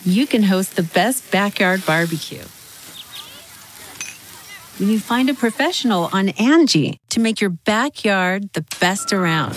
you can host the best backyard barbecue. When you find a professional on Angie to make your backyard the best around.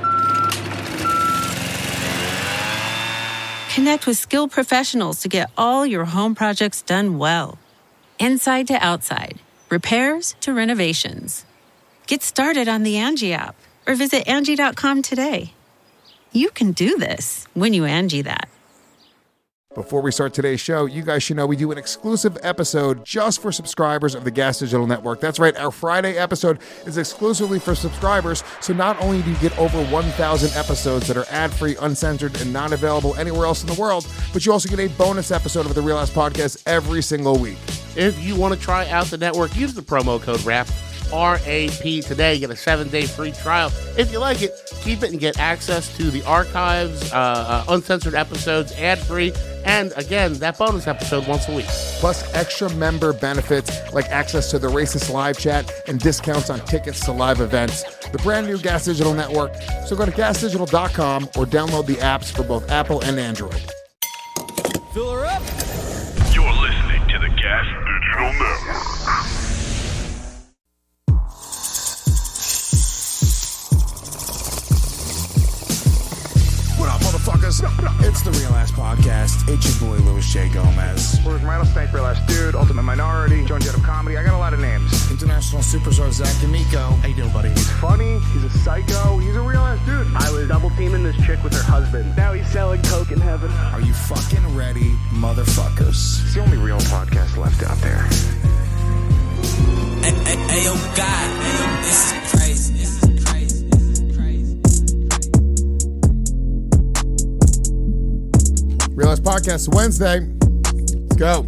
Connect with skilled professionals to get all your home projects done well. Inside to outside, repairs to renovations. Get started on the Angie app or visit Angie.com today. You can do this when you Angie that. Before we start today's show, you guys should know we do an exclusive episode just for subscribers of the Gas Digital Network. That's right, our Friday episode is exclusively for subscribers, so not only do you get over 1,000 episodes that are ad-free, uncensored, and not available anywhere else in the world, but you also get a bonus episode of the Real Ass Podcast every single week. If you want to try out the network, use the promo code RAP, R-A-P, today. Get a 7-day free trial. If you like it, keep it and get access to the archives, uncensored episodes, ad-free, and again, that bonus episode once a week. Plus extra member benefits like access to the Racist Live Chat and discounts on tickets to live events. The brand new Gas Digital Network. So go to gasdigital.com or download the apps for both Apple and Android. Fill her up. You're listening to the Gas Digital Network. What up, motherfuckers? It's the Real Ass Podcast. It's your boy, Louis J. Gomez. Where's Rattlesnake, Real Ass Dude, Ultimate Minority, Joan Jett of Comedy. I got a lot of names. International superstar Zach D'Amico. How you doing, buddy? He's funny, he's a psycho, he's a real ass dude. I was double teaming this chick with her husband. Now he's selling coke in heaven. Are you fucking ready, motherfuckers? It's the only real podcast left out there. Hey, yo, God, this is crazy. Real Ass Podcast Wednesday. Let's go.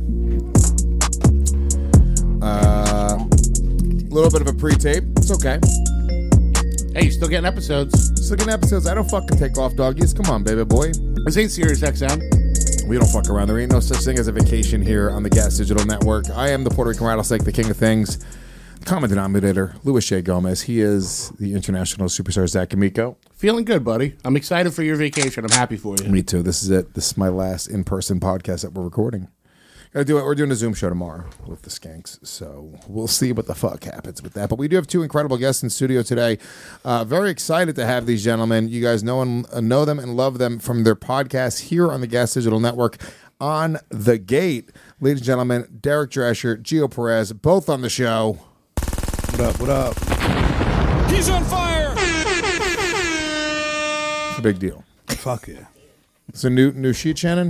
A little bit of a pre-tape. It's okay. Hey, you still getting episodes? Still getting episodes. I don't fucking take off, doggies. Come on, baby boy. This ain't Sirius XM. We don't fuck around. There ain't no such thing as a vacation here on the Gas Digital Network. I am the Puerto Rican Rattlesnake, the king of things. Common denominator, Louis J. Gomez. He is the international superstar Zach D'Amico. Feeling good, buddy. I'm excited for your vacation. I'm happy for you. Me too. This is it. This is my last in-person podcast that we're recording. Gotta do it. We're doing a Zoom show tomorrow with the Skanks, so we'll see what the fuck happens with that. But we do have two incredible guests in studio today. Very excited to have these gentlemen. You guys know them and love them from their podcast here on the Gas Digital Network. On the Gate, ladies and gentlemen, Derek Drescher, Gio Perez, both on the show. What up? What up? He's on fire. It's a big deal. Fuck yeah. It's a new sheet, Shannon.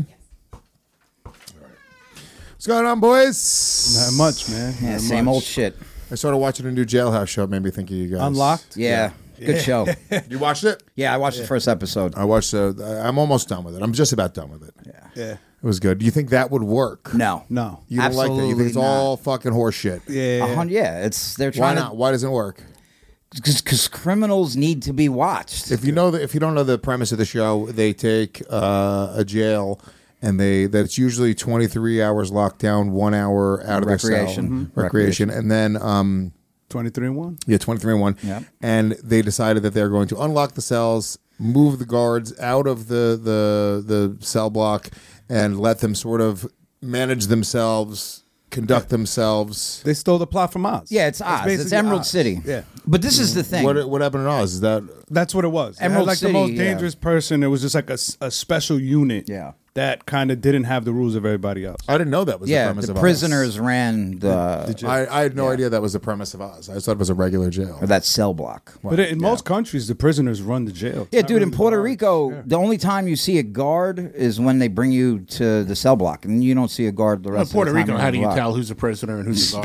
What's going on, boys? Not much, man. Yeah, Not same much. old shit. I started watching a new Jailhouse show. It made me think of you guys. Unlocked? Yeah. Good show. You watched it? Yeah, I watched the first episode. I watched I'm almost done with it. I'm just about done with it. Yeah. It was good. Do you think that would work? No. No. You don't like that? You think it's Absolutely all fucking horse shit? Yeah. Yeah, they're Why trying not? Why doesn't it work? because criminals need to be watched. If you don't know the premise of the show, they take a jail and that's usually 23 hours locked down, 1 hour out of their cell. Recreation. And then 23 and 1? Yeah, 23 and 1. Yep. And they decided that they're going to unlock the cells, move the guards out of the cell block, and let them sort of manage themselves, conduct themselves. They stole the plot from Oz. Yeah, it's Oz. It's basically Emerald Oz. City. Yeah. But this is the thing. What happened in Oz? That's what it was. Emerald it had like City, the most yeah. dangerous person. It was just like a special unit. Yeah. That kind of didn't have the rules of everybody else. I didn't know that was the premise the of prisoners Oz. ran the I had no idea that was the premise of Oz. I just thought it was a regular jail. or that cell block. But in most countries, the prisoners run the jail. Yeah, dude, in Puerto Rico, the only time you see a guard is when they bring you to the cell block, and you don't see a guard the rest Puerto of the time. Rico, you're how on do the you block. tell who's a prisoner and who's a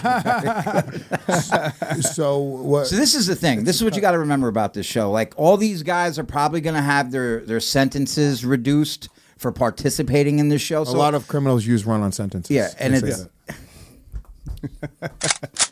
guard? So what? So this is the thing. This is what you got to remember about this show. Like, all these guys are probably going to have their sentences reduced for participating in this show. A So, lot of criminals use run-on sentences. yeah, and They say it's that.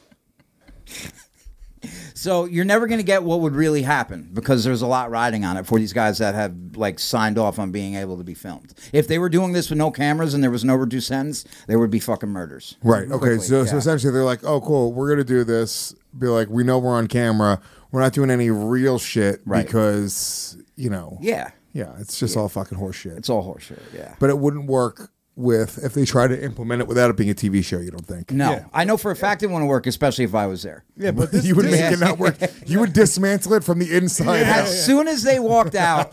so you're never going to get what would really happen because there's a lot riding on it for these guys that have like signed off on being able to be filmed. If they were doing this with no cameras and there was no reduced sentence, there would be fucking murders. Right. Okay. Quickly, So yeah. essentially, they're like, "Oh, cool. We're gonna do this." Be like, "We know we're on camera. We're not doing any real shit Right. because Yeah. yeah, it's just all fucking horse shit." It's all horseshit, yeah. But it wouldn't work with if they try to implement it without it being a TV show. You don't think? No, Yeah. I know for a fact it wouldn't work, especially if I was there. Yeah, but this, You would this- make it not work. You would dismantle it from the inside out. As soon as they walked out,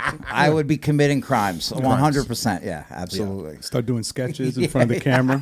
I would be committing crimes. 100%. Yeah, absolutely. Start doing sketches in front of the camera,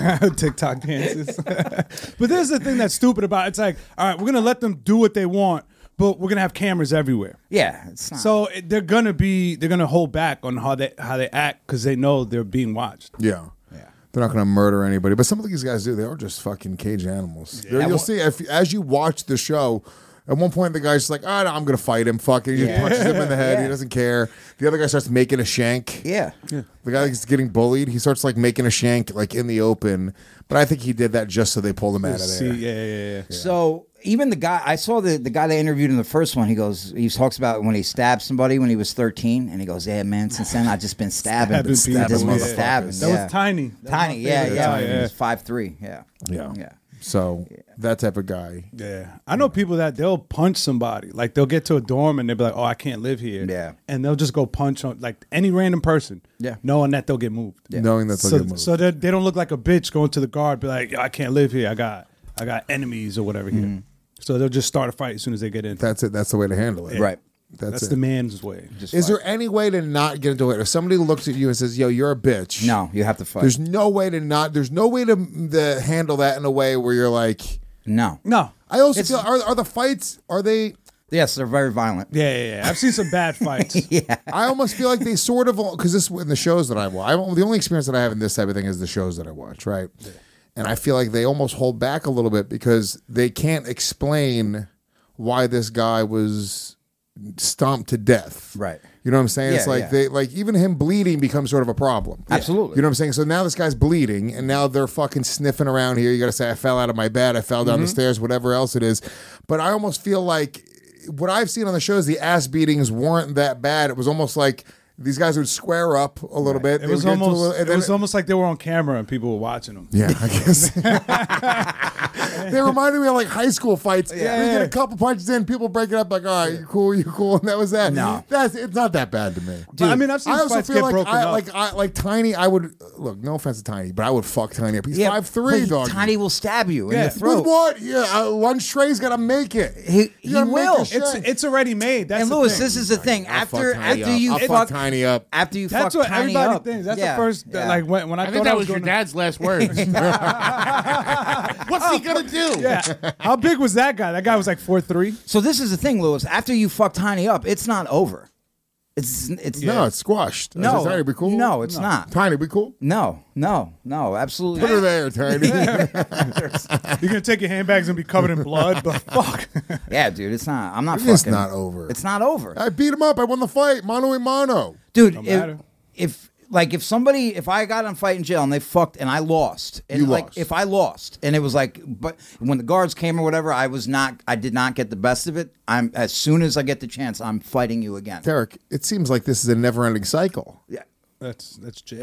TikTok dances. But there's the thing that's stupid about it. It's like, all right, we're gonna let them do what they want, but we're gonna have cameras everywhere. Yeah, it's not. So they're gonna hold back on how they act because they know they're being watched. Yeah. They're not going to murder anybody, but some of these guys do. They are just fucking cage animals. You'll see as you watch the show. At one point, the guy's just like, "Oh, no, I'm going to fight him." Fucking, he just punches him in the head. He doesn't care. The other guy starts making a shank. Yeah. The guy that's getting bullied, he starts like making a shank like in the open. But I think he did that just so they pulled him out of there. Yeah. So even the guy, I saw the guy they interviewed in the first one. He talks about when he stabbed somebody when he was 13, and he goes, "Yeah, man, since then I've just been stabbing people. stabbing. That was Tiny. Tiny, yeah. guy, He was 5'3", yeah. So that type of guy. Yeah, I know people that they'll punch somebody. Like they'll get to a dorm and they'll be like, "Oh, I can't live here." Yeah. And they'll just go punch on like any random person. Yeah. Knowing that they'll get moved. Knowing that they'll So get moved. so they don't look like a bitch going to the guard, be like, "I can't live here. I got enemies or whatever here." So they'll just start a fight as soon as they get in. That's it. That's the way to handle it. Right. That's it. the man's way. Is there any way to not get into it? If somebody looks at you and says, "Yo, you're a bitch," No, you have to fight. there's no way to not. There's no way to handle that in a way where you're like. No. I also feel are the fights are they? Yes, they're very violent. Yeah. I've seen some bad fights. I almost feel like they sort of because this in the shows that I watch. The only experience that I have in this type of thing is the shows that I watch, right? Yeah. And I feel like they almost hold back a little bit because they can't explain why this guy was stomped to death. Right. You know what I'm saying? Yeah, it's like they like even him bleeding becomes sort of a problem. Absolutely. You know what I'm saying? So now this guy's bleeding and now they're fucking sniffing around here. You got to say I fell out of my bed, I fell down the stairs, whatever else it is. But I almost feel like what I've seen on the shows, the ass beatings weren't that bad. It was almost like these guys would square up a little bit. It was almost like they were on camera and people were watching them. Yeah, I guess. They reminded me of like high school fights. Yeah. We get a couple punches in, people break it up like, all right, you cool, and that was that. No. It's not that bad to me. But, I mean, I've seen I also fights feel get like broken up. like Tiny, I would look, no offense to Tiny, but I would fuck Tiny up. He's 5'3", but dog. Tiny will stab you in the With throat. what? Yeah, lunch tray's gotta make it. He gotta make will. a shit. It's already made. That's And the Lewis, thing. this is the thing. I'll After fuck Tiny you up. I'll fuck Tiny up. after you That's fuck what Tiny everybody up, thinks. That's yeah, the first. yeah. Like when I I thought think I that was was your going dad's last words. What's he gonna do? Yeah. How big was that guy? That guy was like 4'3". So this is the thing, Lewis. After you fuck Tiny up, it's not over. It's No, it's squashed. I No. said, Tiny, be cool. No, it's not. Tiny, be cool. No, absolutely. Put her there, Tiny. You're gonna take your handbags and be covered in blood, but fuck. Yeah, dude, it's not. I'm not It's fucking. not over. It's not over, I beat him up. I won the fight. Mano a mano. dude. matter. If I got in a fight in jail and they fucked and I lost, and You like lost. if I lost and it was like, but when the guards came or whatever, I did not get the best of it. As soon as I get the chance, I'm fighting you again. Derek, it seems like this is a never-ending cycle. Yeah. That's jail.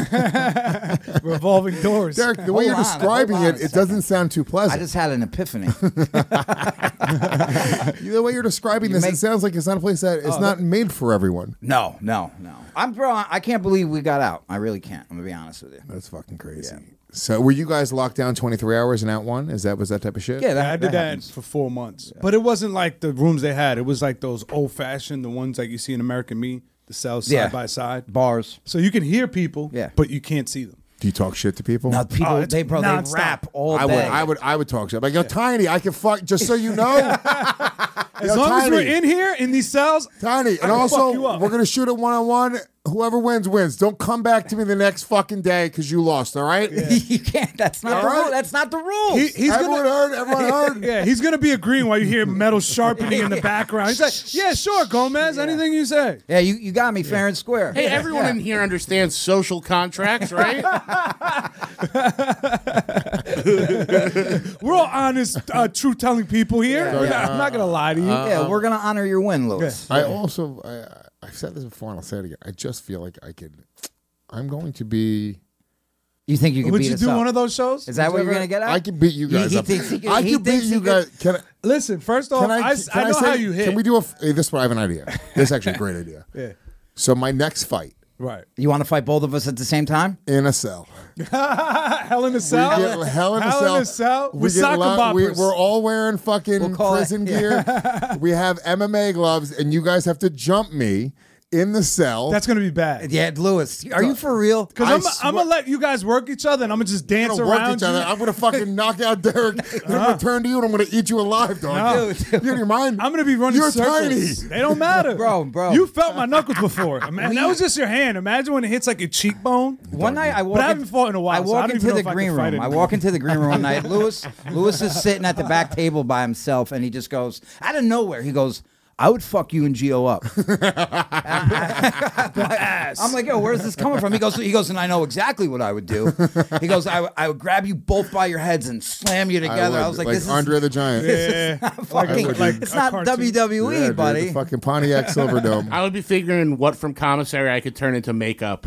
Revolving doors. Derek, the way Hold you're on, describing hold on it, a it doesn't sound too I pleasant. just had an epiphany. The way you're describing this, it sounds like it's not a place that it's not made for everyone. No. I can't believe we got out. I really can't. I'm gonna be honest with you. That's fucking crazy. So, were you guys locked down 23 hours and out one? Was that type of shit? Yeah, I did that happens. for 4 months. But it wasn't like the rooms they had. It was like those old-fashioned, the ones like you see in American Me, the cells side by side. Bars. So you can hear people, Yeah. but you can't see them. Do you talk shit to people? Now people, it's they nonstop. rap all I day. would talk shit. Like, yo, Tiny, I can fuck. Just so you know, As long as we're in here, in these cells, Tiny, and can also fuck you up. we're gonna shoot it 1-on-1. Whoever wins wins. Don't come back to me the next fucking day because you lost. All right? You can't. That's not the All right. rule. That's not the rule. Everyone heard. yeah, he's gonna be agreeing while you hear metal sharpening in the background. He's like, "Yeah, sure, Gomez, anything you say." Yeah, you got me fair and square. Hey, everyone in here understands social contracts, right? We're all honest, truth-telling people here. I'm not gonna lie to you. Yeah, we're gonna honor your win, Lewis. I also, I've said this before and I'll say it again. I just feel like I'm going to be. You think you can Would beat you us do up? one of those shows? Is that what you're gonna get at? I can beat you guys He up. thinks he can- I he can beat thinks he you guys. can- Listen, first off, I know how you hit. Can we do this one? I have an idea. This is actually a great idea. Yeah. So my next fight, Right. You want to fight both of us at the same time? In a cell. Hell in a cell? We get hell in a cell. With sock and boppers. We're all wearing fucking prison gear. We have MMA gloves, and you guys have to jump me in the cell. That's going to be bad. Yeah, Lewis, are you for real? Because I'm going to let you guys work each other, and I'm going to just dance around you. I'm going to fucking knock out Derek. I'm going to turn to you, and I'm going to eat you alive, dog. No. You out of your mind? I'm going to be running You're circles. tiny. They don't matter. Bro. You felt my knuckles before. Man, that was just your hand. Imagine when it hits like your cheekbone. One night I walk. But I haven't fought in a while. I walk into the green room. I walk into the green room one night. Lewis is sitting at the back table by himself, and he just goes out of nowhere. He goes, I would fuck you and Gio up. I'm like, yo, where's this coming from? He goes, and I know exactly what I would do. He goes, I would grab you both by your heads and slam you together. I was like, this Andre the Giant. It's not WWE, Dude, buddy. the fucking Pontiac Silverdome. I would be figuring what from commissary I could turn into makeup.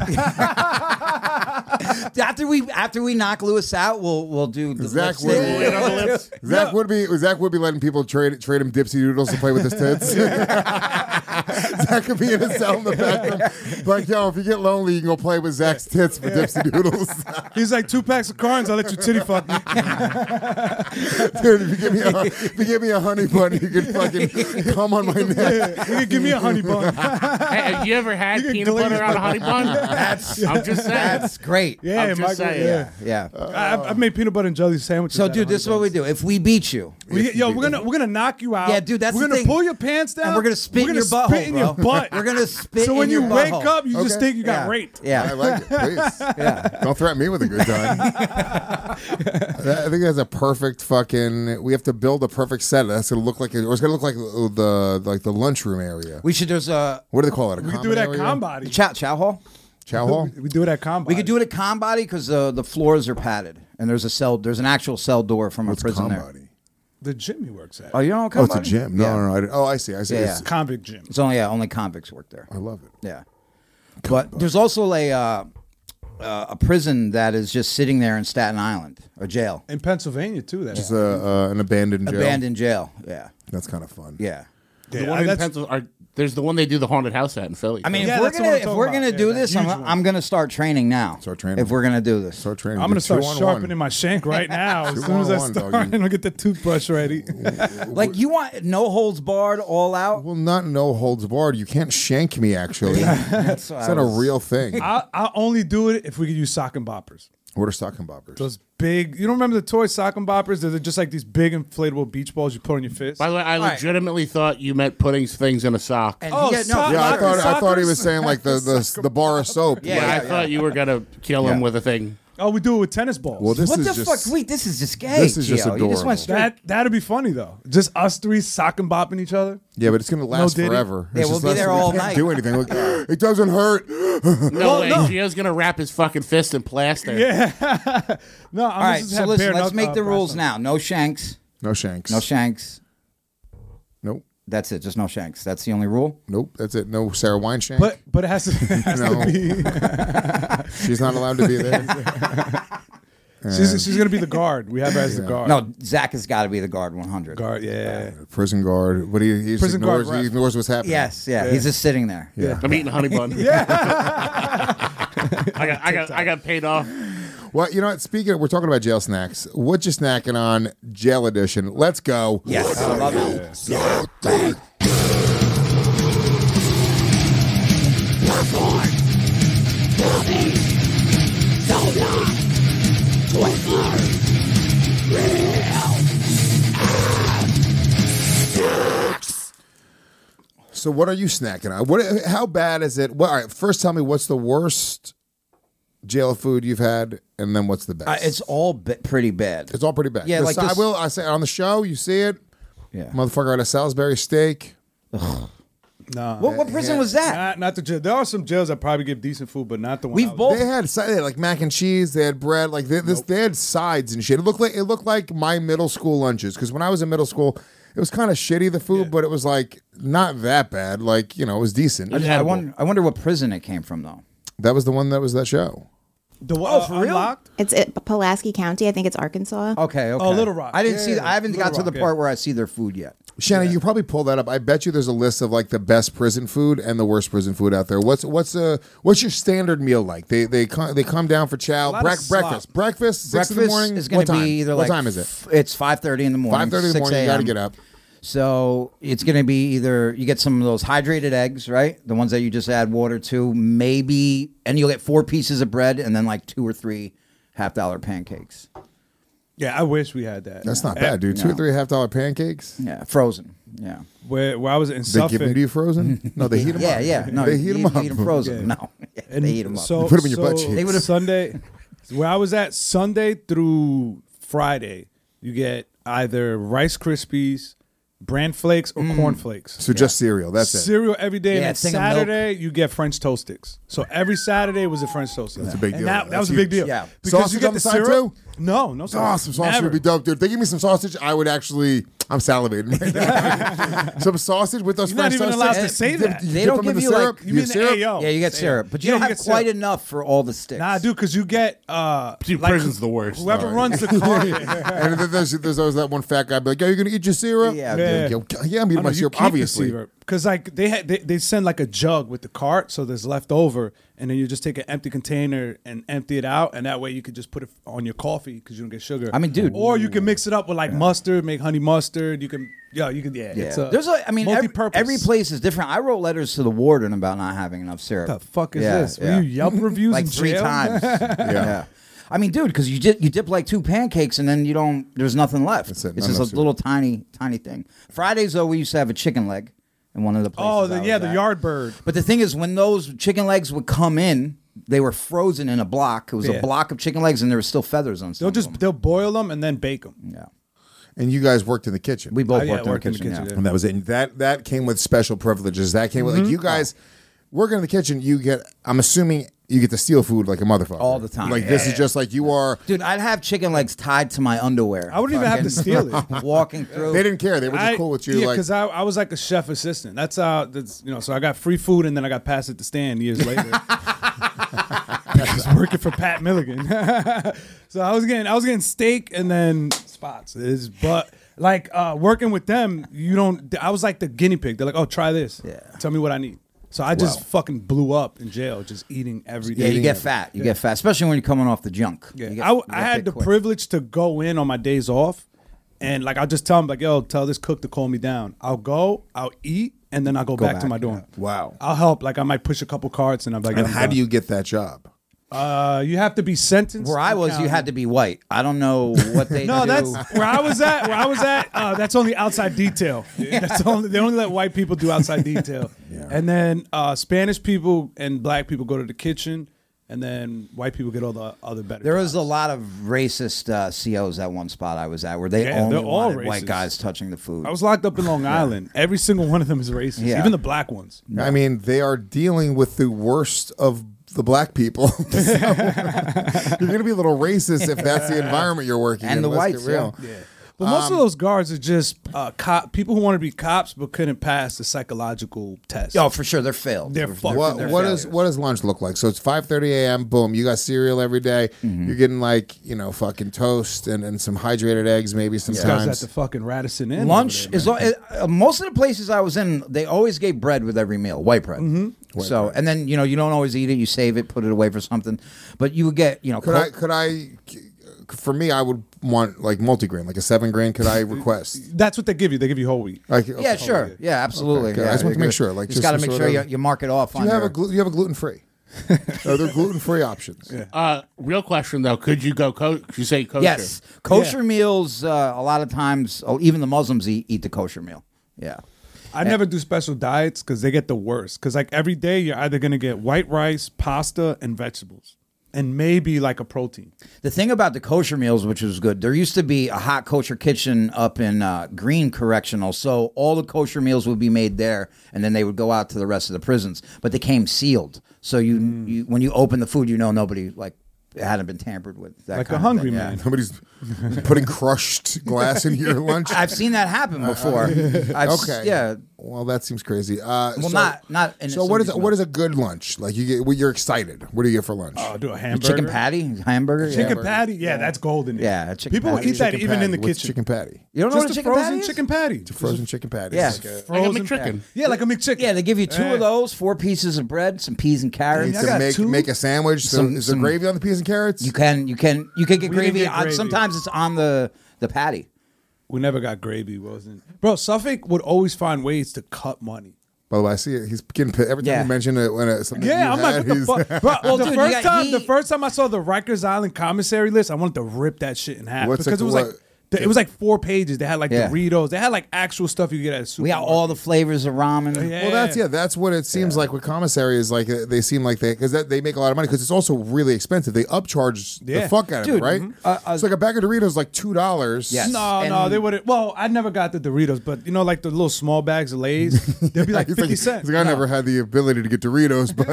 After we knock Lewis out, we'll do the Zach lips. would be letting people trade him Dipsy Doodles to play with his tits. Zach could be in a cell in the background. Like, yo, if you get lonely, you can go play with Zach's tits for Dipsy Doodles. He's like 2 packs of cards. I'll let you titty fuck me. Dude, if you give me a honey bun, you can fucking come on my neck. You can give me a honey bun. Hey, have you ever had peanut butter on a honey bun? I'm just saying. That's great. Yeah, I'm just saying. Yeah. I've made peanut butter and jelly sandwiches. So, dude, this is what we do. If we beat you, we're gonna knock you out. Yeah, dude, that's we're the gonna thing. pull your pants down. And we're gonna spit in your butthole, spit in your butt. We're gonna spit. So when in your you wake butthole. up, you just think you got raped. Yeah, I like it. Please. Yeah. Don't threaten me with a good time. I think that's a perfect fucking. We have to build a perfect set. That's gonna look like, or it's gonna look like the lunchroom area. We should. There's a. What do they call it? We can do it at Combody. Chow hall. Chow hall. We do it at Combody. We could do it at Combody because the floors are padded and there's an actual cell door from a prison there. The gym he works at. Oh, you don't know Oh, Combody? it's a gym. No. I see. Yeah, It's convict gym. It's only convicts work there. I love it. Yeah, but there's also a prison that is just sitting there in Staten Island, a jail In Pennsylvania too. That's Just an abandoned jail. abandoned jail. Yeah, That's kind of fun. yeah. The one in Pennsylvania. There's the one they do the haunted house at in Philly. I mean, Yeah, if that's what I'm we're talking gonna about. do Yeah, this, that I'm, huge one. I'm gonna start training now. Start training. If we're gonna do this. Start training. I'm gonna start 2-on-1. sharpening my shank right now. As soon as I 2-on-1, start, doggy. and I'll get the toothbrush ready. Like you want no holds barred, all out. Well, not no holds barred. You can't shank me. Actually, That's it's not a real thing. I'll only do it if we could use sock and boppers. What are sock and boppers? Those big, you don't remember the toy sock and boppers? They're just like these big inflatable beach balls you put on your fist. By the way, I right. legitimately thought you meant putting things in a sock. And Oh, he had, no, sock- Yeah, I Sockers. thought he was saying like the bar of soap. Yeah. I thought you were gonna kill him Yeah. with a thing. Oh, we do it with tennis balls. Well, this what is the just fuck? Wait, this is just gay. This is just Gio. You just went adorable. straight. that'd be funny though. Just us three sock and bopping each other. yeah, but it's gonna last Diddy. forever. Yeah, It's we'll just be less- there we all can't night. Do anything? Look, it doesn't hurt. No way. Gio's gonna wrap his fucking fist in plaster. Yeah. No, I'm All right, just so have listen. bare Let's knuck- make the brass rules knuckles. now. No shanks. No shanks. No shanks. Nope. That's it. Just no shanks. That's the only rule. Nope. That's it. No Sarah Weinshank. But it has to, No. be. She's not allowed to be there. She's gonna be the guard. We have her as the guard. No, Zach has got to be the guard 100. guard. Yeah. Prison guard. But he just Prison guard ignores, ref. he ignores what's happening. Yes, yeah. He's just sitting there. Yeah. I'm eating honey bun. I got paid off. Well, you know what? Speaking of, we're talking about jail snacks. What you snacking on? Jail edition. Let's go. Yes, I love it. So what are you snacking on? How bad is it? Well, all right, first tell me what's the worst jail food you've had, and then what's the best? It's all pretty bad. It's all pretty bad. Yeah, like this- I say on the show, you see it. Yeah. Motherfucker had a Salisbury steak. No. What prison was that? Not the jail. There are some jails that probably give decent food, but not the one. We've I was- both. They had like mac and cheese. They had bread. Like they had sides and shit. It looked like my middle school lunches. Because when I was in middle school, it was kind of shitty the food, but it was like not that bad. Like it was decent. I wonder what prison it came from though. That was the one that was that show. The one Oh, for real? Unlocked? It's at Pulaski County. I think it's Arkansas. Okay. Oh, Little Rock. I didn't Yeah, see. yeah, I haven't Little got to the Rock, part yeah. where I see their food yet. Shannon, you probably pull that up. I bet you there's a list of like the best prison food and the worst prison food out there. What's your standard meal like? They come down for chow, breakfast 6 in the morning. Is going to be either what like time is it? It's 5:30 in the morning. 5:30 in the morning. You got to get up. So it's going to be either you get some of those hydrated eggs, right? The ones that you just add water to, maybe, and you'll get 4 pieces of bread and then like 2 or 3 $50 pancakes. Yeah, I wish we had that. That's not bad, dude. 2 or 3 $50 pancakes. Yeah, frozen. Yeah. Where I was in They Suffolk. give them to you frozen? No, they heat them up. Yeah. No, they heat them up. Eat them frozen. Yeah. No, they heat them up. So, You put 'em in your butt so cheeks. They would've- Sunday, where I was at Sunday through Friday, you get either Rice Krispies, bran flakes, or corn flakes. So just cereal. That's it. Cereal every day. Yeah, and then thing of milk. Saturday, you get French toast sticks. So every Saturday was a French toast stick. That's a big And deal. That That's was a big huge. deal. Yeah. Because Sausage you get on the the side, syrup. too? No Oh, sausage. some sausage Never. would be dope, dude. If they give me some sausage, I would actually. I'm salivating right now. Some sausage with those You're not French even toast allowed sticks. to say that. You They dip don't them in give the you, syrup. like- You mean the syrup? AO? Yeah, you get syrup, but you Yeah, don't you have get quite syrup. enough for all the sticks. Nah, dude, because you get Dude, prison's the worst. Whoever All right. runs the car. And then there's always that one fat guy be like, "Yo, you gonna eat your syrup?" Yeah, Yeah. Yo, yeah, I'm eating my syrup. Obviously, Because like they send like a jug with the cart, so there's left over, and then you just take an empty container and empty it out, and that way you could just put it on your coffee because you don't get sugar. I mean, dude. Or you can mix it up with like mustard, make honey mustard. You can, It's There's a, I mean, multi-purpose. every place is different. I wrote letters to the warden about not having enough syrup. What the fuck is Yeah, this? yeah. Were you Yelp reviews like in 3 jail? times. yeah. I mean, dude, because you dip like 2 pancakes and then you don't. There's nothing left. That's it, It's not just a enough little tiny thing. Fridays though, we used to have a chicken leg in one of the places. Oh, I was the at. yard bird. But the thing is, when those chicken legs would come in, they were frozen in a block. It was Yeah. a block of chicken legs, and there were still feathers on some. They'll boil them and then bake them. Yeah. and you guys worked in the kitchen. We both Oh, yeah, worked in the worked in the kitchen. kitchen, yeah. yeah. And that was it. And that came with special privileges. That came with like you guys working in the kitchen. You get. I'm assuming you get to steal food like a motherfucker All the time. Like this is just like you are. Dude, I'd have chicken legs tied to my underwear. I wouldn't even have to steal it. Walking through. They didn't care. They were just cool with you. Yeah, like because I was like a chef assistant. That's how. So I got free food and then I got passed at the stand years later. I was working for Pat Milligan. So I was getting steak and then spots. But like working with them, I was like the guinea pig. They're like, oh, try this. Yeah. Tell me what I need. So I just fucking blew up in jail, just eating every day. Yeah, you get fat. You get fat, especially when you're coming off the junk. Yeah. You get- I you had get the quick. privilege to go in on my days off, and like I'll just tell them like, yo, tell this cook to call me down. I'll go, I'll eat, and then I'll go back to my dorm. wow. I'll help. Like I might push a couple carts, and I'm like, And I'm how done. do you get that job? You have to be sentenced. Where I and was, you counted. had to be white. I don't know what they No, do. that's where I was at. That's only outside detail. They only let white people do outside detail. And then Spanish people and black people go to the kitchen, and then white people get all the other better. There was jobs. a lot of racist COs at one spot I was at where they Yeah, only they're all wanted white racist. guys touching the food. I was locked up in Long Island. Every single one of them is racist. Yeah. Even the black ones. I mean, they are dealing with the worst of the black people. So, you're going to be a little racist if that's the environment you're working And in. the Let's whites, get real. Yeah. But most of those guards are just people who want to be cops but couldn't pass the psychological test. Oh, for sure, they're failed. They're fucked. What does lunch look like? So it's 5:30 a.m. Boom, you got cereal every day. Mm-hmm. You're getting like fucking toast and some hydrated eggs maybe These guys sometimes. at the fucking Radisson Inn. Lunch over there, is most of the places I was in. They always gave bread with every meal, white bread. So, and then you don't always eat it. You save it, put it away for something. But you would get Could I? For me, I would want like multigrain, like a 7-grain. Could I request? That's what they give you. They give you whole wheat. Like, Yeah, sure. Yeah, absolutely. Okay, Yeah, I just want to make good. sure. Like, just got to some make sort sure of- you mark it off. Do on you have your- you have a gluten free? Are there gluten free options? Real question though, could you go you say kosher? Yes, kosher meals. A lot of times, even the Muslims eat the kosher meal. Yeah. I never do special diets because they get the worst. Because like every day you're either gonna get white rice, pasta, and vegetables, and maybe like a protein. The thing about the kosher meals, which was good, there used to be a hot kosher kitchen up in Green Correctional, so all the kosher meals would be made there, and then they would go out to the rest of the prisons. But they came sealed, so you when you open the food, nobody like it hadn't been tampered with. That Like kind a of hungry thing, yeah. man. Nobody's putting crushed glass in your lunch. I've seen that happen before. Okay. Yeah. Well, that seems crazy. Well, not. In So what is a good lunch? Like you get, when you're excited. What do you get for lunch? Oh, do a A hamburger. chicken patty, hamburger, Chicken yeah. patty. Yeah, that's golden. Yeah, a chicken People patty. eat that Chicken even in the patty. What's kitchen. chicken patty. You don't know what Just a a chicken frozen patty is? chicken patty. It's a frozen chicken patty. Yeah. It's like a- Like a Frozen McChicken. Yeah, like a McChicken. Yeah, they give you two Yeah. of those, 4 pieces of bread, some peas and carrots. Need I to got make, two. make a sandwich. Is there Some- gravy on the peas and carrots? You can get We didn't gravy. get gravy. Sometimes it's on the patty. We never got gravy, wasn't. Bro, Suffolk would always find ways to cut money. By the way, I see it. He's getting pissed every time Yeah. you mention it. When something Yeah, you I'm like, had, what the he's- fuck, bro? Well, the dude, first you got- time, the first time I saw the Rikers Island commissary list, I wanted to rip that shit in half What's because it- it was what- like it was like 4 pages. They had like Yeah. Doritos. They had like actual stuff you could get at a We supermarket. got all the flavors of ramen. Yeah. Well, that's what it seems like with commissary is like they seem like because they make a lot of money because it's also really expensive. They upcharge the Yeah. fuck out of Dude, it, right? It's like a bag of Doritos like $2. Yes. No, And- they wouldn't. Well, I never got the Doritos, but you know, like the little small bags of Lay's, they'd be like He's 50 like, cents. he's like, I never had the ability to get Doritos, but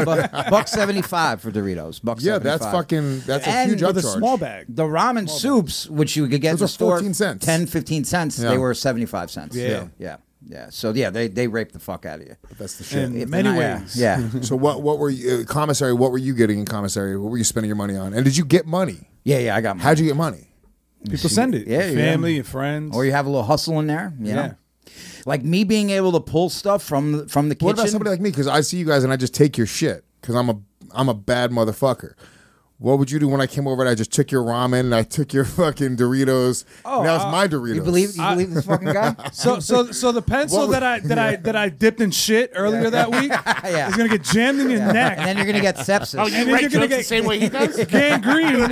$1.75 for Doritos. yeah, that's a And huge with With a upcharge. small bag. The ramen soups, which you could get in Those the are store, 14 cents. 10, 15 cents. Yeah. They were 75 cents. Yeah. Yeah. So yeah, they rape the fuck out of you. That's the shit. In If many they're not- ways. Yeah. So what were you commissary? What were you getting in commissary? What were you spending your money on? And did you get money? Yeah. I got money. How'd you get money? People send it. Yeah, Your yeah. family, your friends. Or you have a little hustle in there. You Yeah. know? Like me being able to pull stuff from the kitchen. What about somebody like me? Because I see you guys and I just take your shit because I'm a bad motherfucker. What would you do when I came over and I just took your ramen and I took your fucking Doritos? Now it's my Doritos. You believe this fucking guy? So the pencil What that I dipped in shit earlier that week Yeah. is gonna get jammed in your neck. And then you're gonna get sepsis. Oh, And you then write you're gonna jokes the get same way he does? gangrene.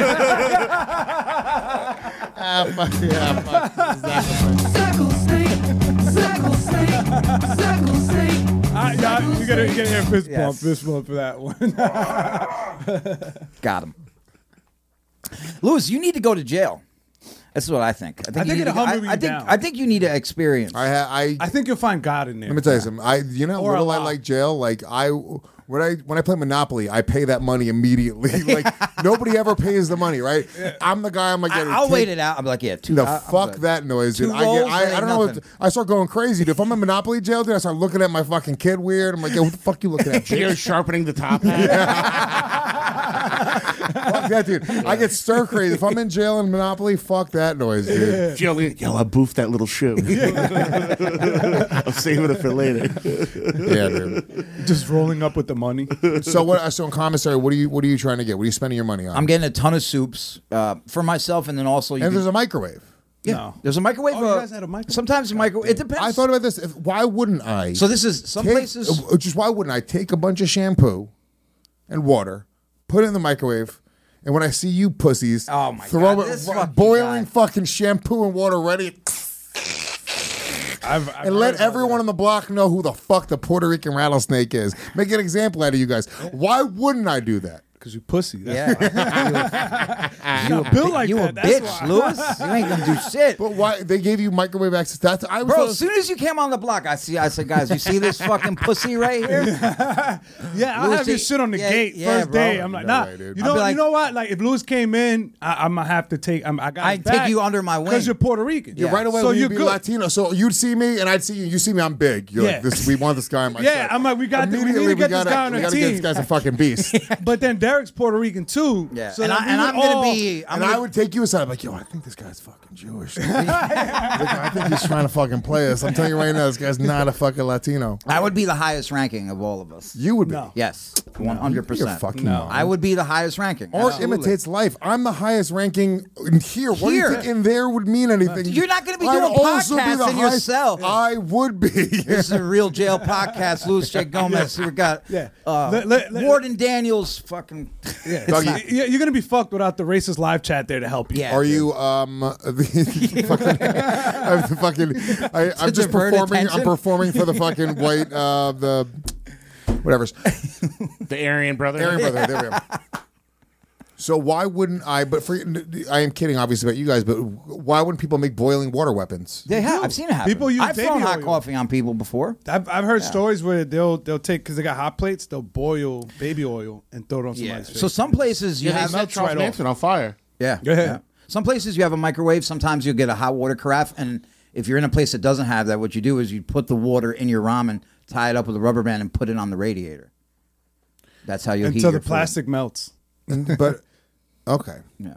You gotta hear fist bump for that one. Got him. Lewis, you need to go to jail. That's what I think. I think you need it'll to- humble you I think down. I think you need to experience. I think you'll find God in there. Let me tell you something. You know how Or a little I lot. like jail. Like when I play Monopoly, I pay that money immediately. Like nobody ever pays the money, right? I'm the guy. I'm like, I'll wait it out. I'm like, yeah, two. No, I'm fuck good. that noise, dude. Two I rolls, that I ain't don't know. What, nothing. I start going crazy, dude. If I'm in Monopoly jail, dude, I start looking at my fucking kid weird. I'm like, yo, what the fuck you looking at? You're sharpening the top hat. Fuck that, dude. I get stir crazy. If I'm in jail in Monopoly, fuck that noise, dude. Yo, I boofed that little shoe. I'm saving it for later. Yeah, dude. Just rolling up with the money. So what? So in commissary, what are you trying to get? What are you spending your money on? I'm getting a ton of soups for myself, and then also and there's a microwave. yeah, No. there's a microwave. Oh, you guys had a microwave? Sometimes a microwave. It depends. I thought about this. Why wouldn't I? so. This is some take- places. Just why wouldn't I take a bunch of shampoo and water, put it in the microwave, and when I see you pussies, Oh my throw God, it this fucking boiling guy. fucking shampoo and water ready, I've and let heard about everyone on the block know who the fuck the Puerto Rican rattlesnake is. Make an example out of you guys. Why wouldn't I do that? because you pussy. That's Yeah, you built like you that. a That's bitch, why. Lewis. You ain't gonna do shit. But why they gave you microwave access? That's I was Bro, as soon as you came on the block, I said, guys, you see this fucking pussy right here? Yeah, I'll Louis, have your see- shit on the yeah, gate yeah, first bro. day. I'm like, No nah. way, dude. You I'll know, be like- you know what? Like, if Lewis came in, I'm gonna have to take. I got. I'd take you under my wing. because you're Puerto Rican. Yeah. right away So we'd you're be good. Latino. So you'd see me and I'd see you. You see me, I'm big. You're Yeah. like, this. We want this guy on my Yeah, side. I'm like, we need to Immediately, get this guy on we our gotta get this team. guy's a fucking beast. But then Derek's Puerto Rican too. Yeah, So and, then I, we and would I'm gonna all- be. And I would take you aside. I'm like, yo, I think this guy's fucking Jewish. I think he's trying to fucking play us. I'm telling you right now, this guy's not a fucking Latino. I would be the highest ranking of all of us. You would be. No. Yes, You're 100%. fucking No. moron. I would be the highest ranking. Art Absolutely. imitates life. I'm the highest ranking here. What do you Here. think in there would mean anything? You're not gonna be I'd doing also be podcasts the in highest- yourself. I would be. This is a real jail podcast. Louis J. Gomez. We got Yeah. Let- Warden Daniels. Fucking Yeah. Dougie. You're gonna be fucked without the racist live chat there to help you. Yeah. Are you the I'm just divert performing. attention? I'm performing for the fucking white whatever's The Aryan brother. Aaron brother. There we go. So why wouldn't I? But I am kidding, obviously, about you guys. But why wouldn't people make boiling water weapons? They have. I've seen it happen. People use I've baby thrown hot oil. coffee on people before. I've heard stories where they'll take, because they got hot plates, they'll boil baby oil and throw it on somebody's face. So some places you They have set Charles Manson on fire. Yeah. Go ahead. Yeah. Some places you have a microwave. Sometimes you'll get a hot water carafe. And if you're in a place that doesn't have that, what you do is you put the water in your ramen, tie it up with a rubber band, and put it on the radiator. That's how you'll heat Until your the plastic melts. But okay. Yeah.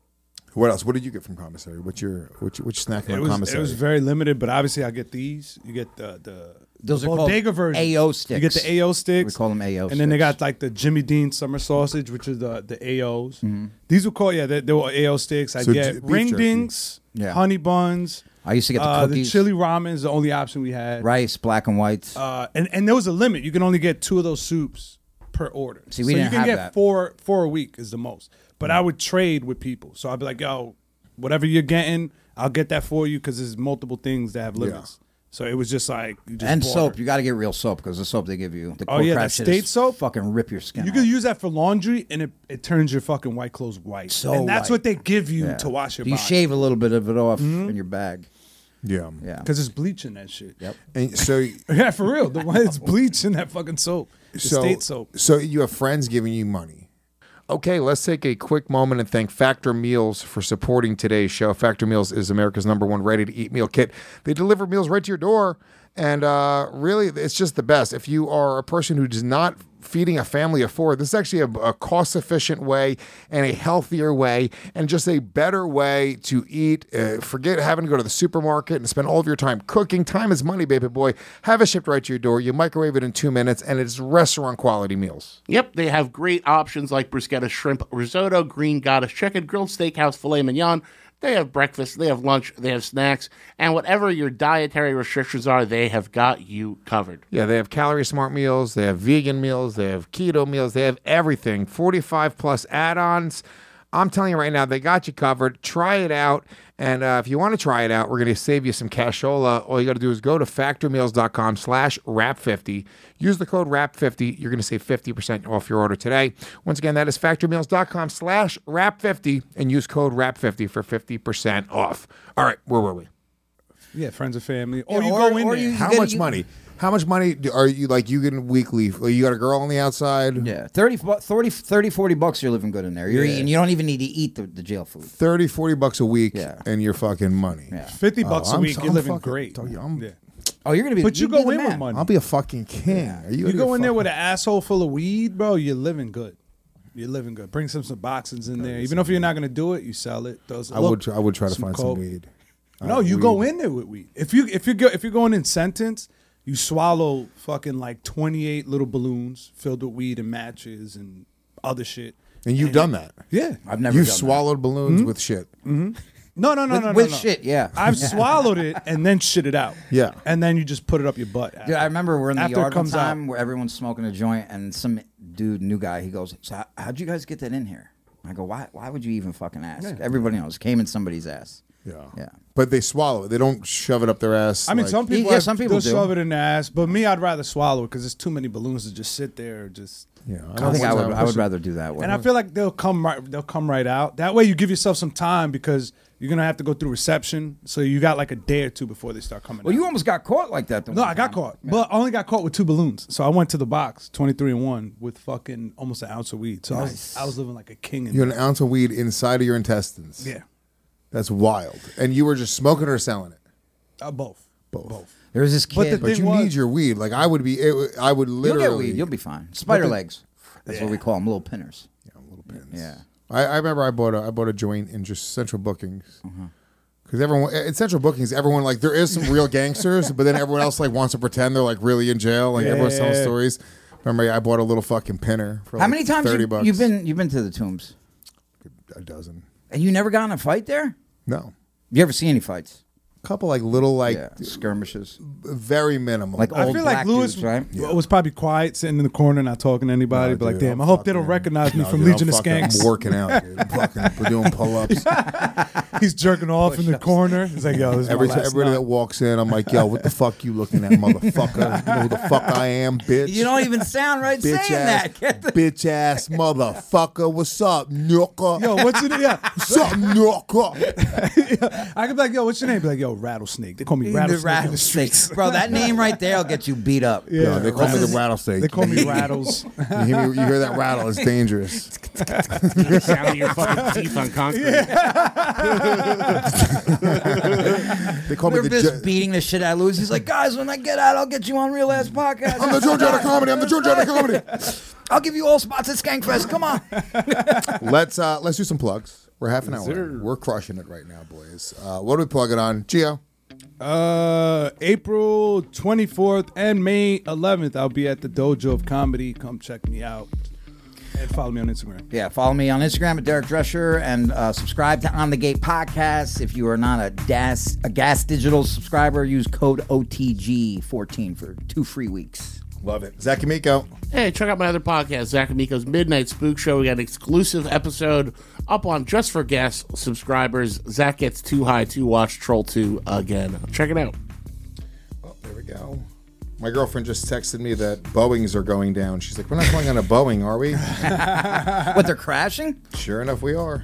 What else? What did you get from commissary? Which snack from commissary? It was very limited, but obviously I get these. You get the Those are bodega called version. AO sticks. You get the AO sticks. We call them AO And then they sticks. got like the Jimmy Dean summer sausage, which is the AOs. Mm-hmm. These were called, they were AO sticks. I So get beef ring jerky. dings, Yeah. honey buns. I used to get the The cookies. chili ramen is the only option we had. Rice, black and whites. And there was a limit. You can only get 2 of those soups per order. See, we so didn't you can have get that. four a week is the most. But I would trade with people. So I'd be like, yo, whatever you're getting, I'll get that for you because there's multiple things that have limits. So it was just like you just and bought soap. it. You got to get real soap because the soap they give you. The Oh, yeah, crap that shit state is soap? fucking rip your skin You off. can use that for laundry, and it turns your fucking white clothes white. So and that's white. what they give you Yeah. to wash your You body. shave a little bit of it off in your bag. Yeah. Yeah. Because it's bleach in that shit. Yep. And so Yeah, for real. The one it's bleach in that fucking soap. The state soap. So you have friends giving you money. Okay, let's take a quick moment and thank Factor Meals for supporting today's show. Factor Meals is America's #1 ready-to-eat meal kit. They deliver meals right to your door, and really, it's just the best. If you are a person who does not feeding a family of 4, this is actually a cost-efficient way and a healthier way and just a better way to eat. Forget having to go to the supermarket and spend all of your time cooking. Time is money, baby boy. Have it shipped right to your door. You microwave it in 2 minutes, and it's restaurant-quality meals. Yep, they have great options like bruschetta shrimp risotto, green goddess chicken, grilled steakhouse filet mignon. They have breakfast, they have lunch, they have snacks, and whatever your dietary restrictions are, they have got you covered. Yeah, they have calorie smart meals, they have vegan meals, they have keto meals, they have everything. 45 plus add-ons. I'm telling you right now, they got you covered. Try it out. And if you want to try it out, we're going to save you some cashola. All you got to do is go to factormeals.com/wrap50. Use the code WRAP50. You're going to save 50% off your order today. Once again, that is factormeals.com/wrap50 and use code WRAP50 for 50% off. All right, where were we? Yeah, friends and family. Or Yeah, you or- go in or there. you- How much money? How much money are you you getting weekly? You got a girl on the outside? Yeah, 30, 40 bucks, you're living good in there. You're eating. You don't even need to eat the jail food. 30, 40 bucks a week, Yeah. and you're fucking money. Yeah. 50 bucks a I'm- week, I'm you're living fucking- great. I'm- Oh, you're gonna be. But you you'd go be the in with man. money. I'll be a fucking king. Are You go in there with an asshole full of weed, bro, you're living good. You're living good. Bring some Suboxones in there. Even if you're not going to do it, you sell it. I would try to find coke. some weed. No, you go in there with weed. If you're going in sentence, you swallow fucking like 28 little balloons filled with weed and matches and other shit. And you've done that. Yeah. I've never. You've done swallowed balloons with shit. No. With shit, yeah. I've swallowed it and then shit it out. Yeah. And then you just put it up your butt. that. Dude, I remember we're in the After it yard one comes time out. where everyone's smoking a joint, and some dude, new guy, he goes, "So how'd you guys get that in here?" I go, "Why? Why would you even fucking ask?" Everybody knows, came in somebody's ass. Yeah. But they swallow it. They don't shove it up their ass. I mean, like- some people, Yeah, some people they'll do. shove it in their ass, but me, I'd rather swallow it because there's too many balloons to just sit there. Just Yeah, I think I would rather do that. and I feel like they'll come right out. That way, you give yourself some time because you're gonna have to go through reception. So you got like a day or two before they start coming. Well, out. you almost got caught like that. No, I got caught, but I only got caught with 2 balloons. So I went to the box, 23-1, with fucking almost an ounce of weed. So I was living like a king. you had an ounce of weed inside of your intestines. Yeah, That's wild. And you were just smoking or selling it? both. There was this But kid. the But thing you was- need your weed. Like I would be. I would You'll literally. get weed. You'll be fine. Spider legs. That's what we call them, little pinners. little pins. Yeah. I remember I bought a joint in just Central Bookings. Uh-huh. Because everyone in Central Bookings, everyone like there is some real gangsters, but then everyone else like wants to pretend they're like really in jail. Like everyone's telling stories. Remember, I bought a little fucking pinner for How like many times $30. you've been to the Tombs? A dozen. And you never got in a fight there? No. You ever see any fights? couple like little like skirmishes, very minimal. Like I old feel like black Lewis dudes, right? was probably quiet, sitting in the corner, not talking to anybody. No, but like, dude, damn, I'm I hope they fucking- don't recognize me No, from dude, Legion of I'm fucking- Skanks. I'm working out, dude. We're doing pull-ups. He's jerking off in the corner. He's like, yo, this is my last Everybody night. that walks in, I'm like, yo, what the fuck you looking at, motherfucker? You know who the fuck I am, bitch? You don't even sound right saying bitch ass, that. bitch ass motherfucker. What's up, nooka? Yo, what's your name? Yeah. What's up, nooka? I could be like, yo, what's your name? Be like, yo, Rattlesnake. They call me Rattlesnake in the streets. Bro, that name right there will get you beat up. Yeah. No, they call me the rattlesnake. They call me Rattles. You hear that rattle? It's dangerous. You sound your fucking teeth on concrete. They call me We're the just beating the shit out of Lewis. He's like, guys, when I get out, I'll get you on Real Ass Podcast. I'm the Joe Jetta comedy. I'm the Joe Jetta comedy. I'll give you all spots at Skankfest. Come on. Let's do some plugs. We're half an hour. We're crushing it right now, boys. What do we plug it on? Gio? April 24th and May 11th, I'll be at the Dojo of Comedy. Come check me out. And follow me on Instagram. Yeah, follow me on Instagram at Derek Drescher and subscribe to On the Gate Podcast. If you are not a Gas Digital subscriber, use code OTG14 for 2 free weeks. Love it. Zach Amico. Hey, check out my other podcast, Zach Amico's Midnight Spook Show. We got an exclusive episode up on just for guest subscribers. Zach gets too high to watch Troll 2 again. Check it out. Oh, there we go. My girlfriend just texted me that Boeings are going down. She's like, we're not going on a Boeing, are we? What, they're crashing? Sure enough, we are.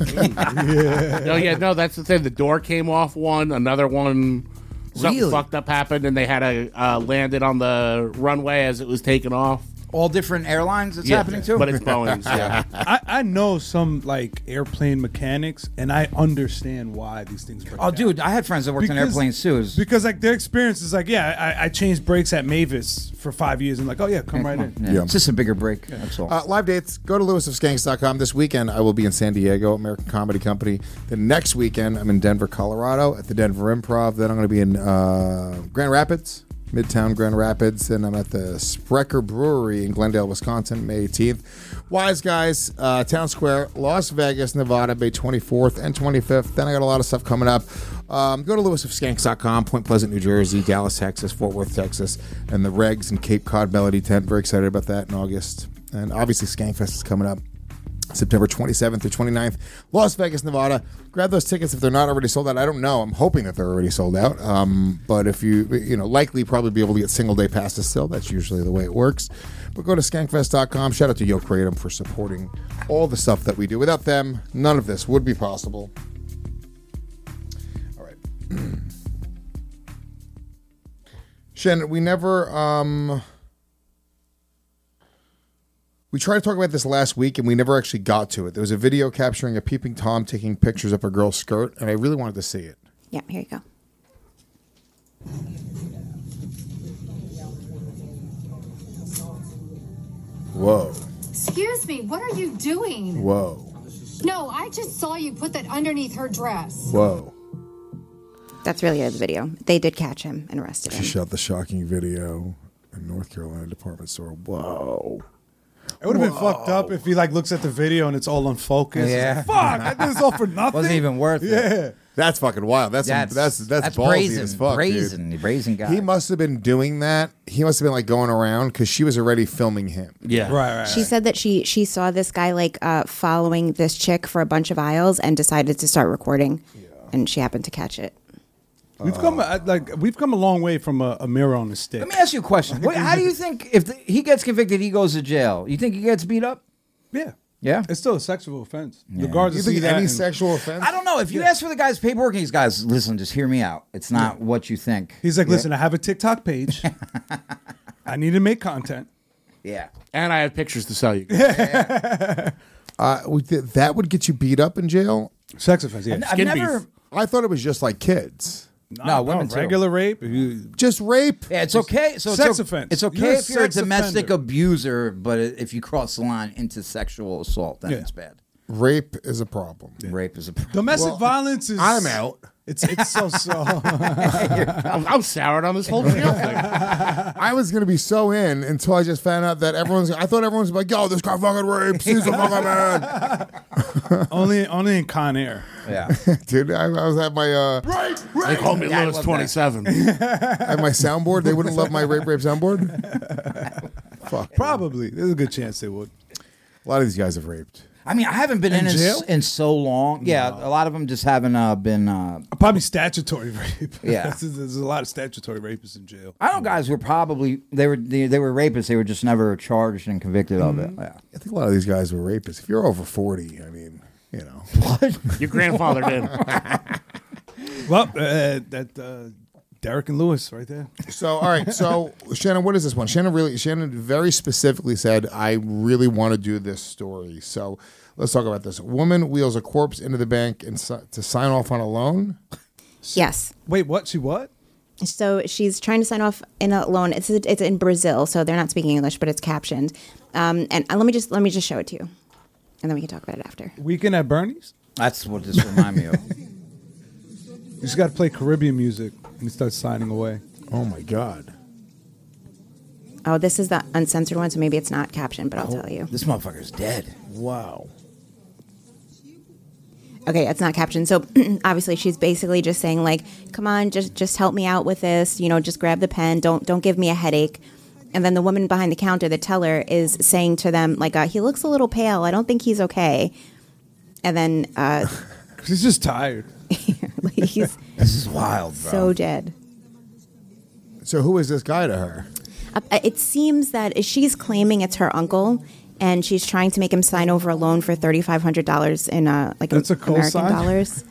No, that's the thing. The door came off one, another one. Something Really? fucked up happened, and they had to land it on the runway as it was taking off. All different airlines it's happening to? But it's Boeing's, yeah. I know some like airplane mechanics, and I understand why these things break Oh, down. dude, I had friends that worked on airplanes too. It was- Because like their experience is like, yeah, I changed brakes at Mavis for 5 years, and like, oh yeah, come right in. Yeah. It's just a bigger break. That's all. Live dates, go to lewisofskanks.com. This weekend, I will be in San Diego, American Comedy Company. The next weekend, I'm in Denver, Colorado at the Denver Improv. Then I'm going to be in Grand Rapids, Midtown Grand Rapids. And I'm at the Sprecher Brewery in Glendale, Wisconsin, May 18th. Wise Guys, Town Square, Las Vegas, Nevada, May 24th and 25th. Then I got a lot of stuff coming up. Go to lewisofskanks.com, Point Pleasant, New Jersey, Dallas, Texas, Fort Worth, Texas, and the Regs and Cape Cod Melody Tent. Very excited about that in August. And obviously Skankfest is coming up September 27th through 29th, Las Vegas, Nevada. Grab those tickets if they're not already sold out. I don't know. I'm hoping that they're already sold out. But if you likely probably be able to get single day passes still. That's usually the way it works. But go to skankfest.com. Shout out to Yo Kratom for supporting all the stuff that we do. Without them, none of this would be possible. All right. Shen, we never... We tried to talk about this last week, and we never actually got to it. There was a video capturing a peeping Tom taking pictures of a girl's skirt, and I really wanted to see it. Yeah, here you go. Whoa. Excuse me, what are you doing? Whoa. No, I just saw you put that underneath her dress. Whoa. That's really the video. They did catch him and arrested She him. shot the shocking video in North Carolina department store. Whoa. It would have been fucked up if he like looks at the video and it's all unfocused. Yeah. It's like, fuck, I did this all for nothing. Wasn't even worth it. Yeah. That's fucking wild. That's ballsy brazen, as fuck, brazen, dude. brazen guy. He must have been doing that. He must have been like going around because she was already filming him. Yeah. Right. She said that she saw this guy like following this chick for a bunch of aisles and decided to start recording, and she happened to catch it. We've come a long way from a mirror on a stick. Let me ask you a question. How do you think if he gets convicted, he goes to jail? You think he gets beat up? Yeah. Yeah? It's still a sexual offense. The guards You see think that any and- sexual offense? I don't know. If you ask for the guy's paperwork, these guys, listen, just hear me out. It's not what you think. He's like, listen, I have a TikTok page. I need to make content. Yeah. And I have pictures to sell you. That would get you beat up in jail? Sex offense, yeah. I've never. I thought it was just like kids. No, women too. regular rape. Just rape. Yeah, it's okay. So Sex it's offense. It's okay You're a if you're a sex domestic offender. abuser, but if you cross the line into sexual assault, then Yeah. it's bad. Rape is a problem. Rape is a problem. Domestic violence is. I'm out. It's so. I'm soured on this whole jail thing. I was gonna be so in until I just found out that I thought everyone's like, yo, this guy fucking rapes. He's a fucking man. only in Con Air. Yeah, dude. I was at my They called me Lewis 27. at my soundboard. They wouldn't love my rape soundboard. Fuck. Probably. There's a good chance they would. A lot of these guys have raped. I mean, I haven't been in in so long. Yeah, a lot of them just haven't been. Probably statutory rape. Yeah, there's a lot of statutory rapists in jail. I know guys who were probably they were rapists. They were just never charged and convicted of it. Yeah, I think a lot of these guys were rapists. If you're over 40, I mean, you know, what your grandfather did. Well, that. Derek and Lewis right there. So, all right. So, Shannon, what is this one? Shannon very specifically said, I really want to do this story. So, let's talk about this. Woman wheels a corpse into the bank and to sign off on a loan. Yes. Wait, what? She what? So she's trying to sign off in a loan. It's in Brazil, so they're not speaking English, but it's captioned. And let me just show it to you, and then we can talk about it after. Weekend at Bernie's. That's what this remind me of. You just got to play Caribbean music and you start signing away. Oh my God. Oh, this is the uncensored one, so maybe it's not captioned, but I'll tell you. This motherfucker's dead. Wow. Okay, it's not captioned. So obviously she's basically just saying like, come on, just help me out with this. You know, just grab the pen. Don't give me a headache. And then the woman behind the counter, the teller, is saying to them like, he looks a little pale. I don't think he's okay. And then he's just tired. This is wild, bro. So dead. So who is this guy to her? It seems that she's claiming it's her uncle, and she's trying to make him sign over a loan for $3,500 in That's a American cosign? dollars.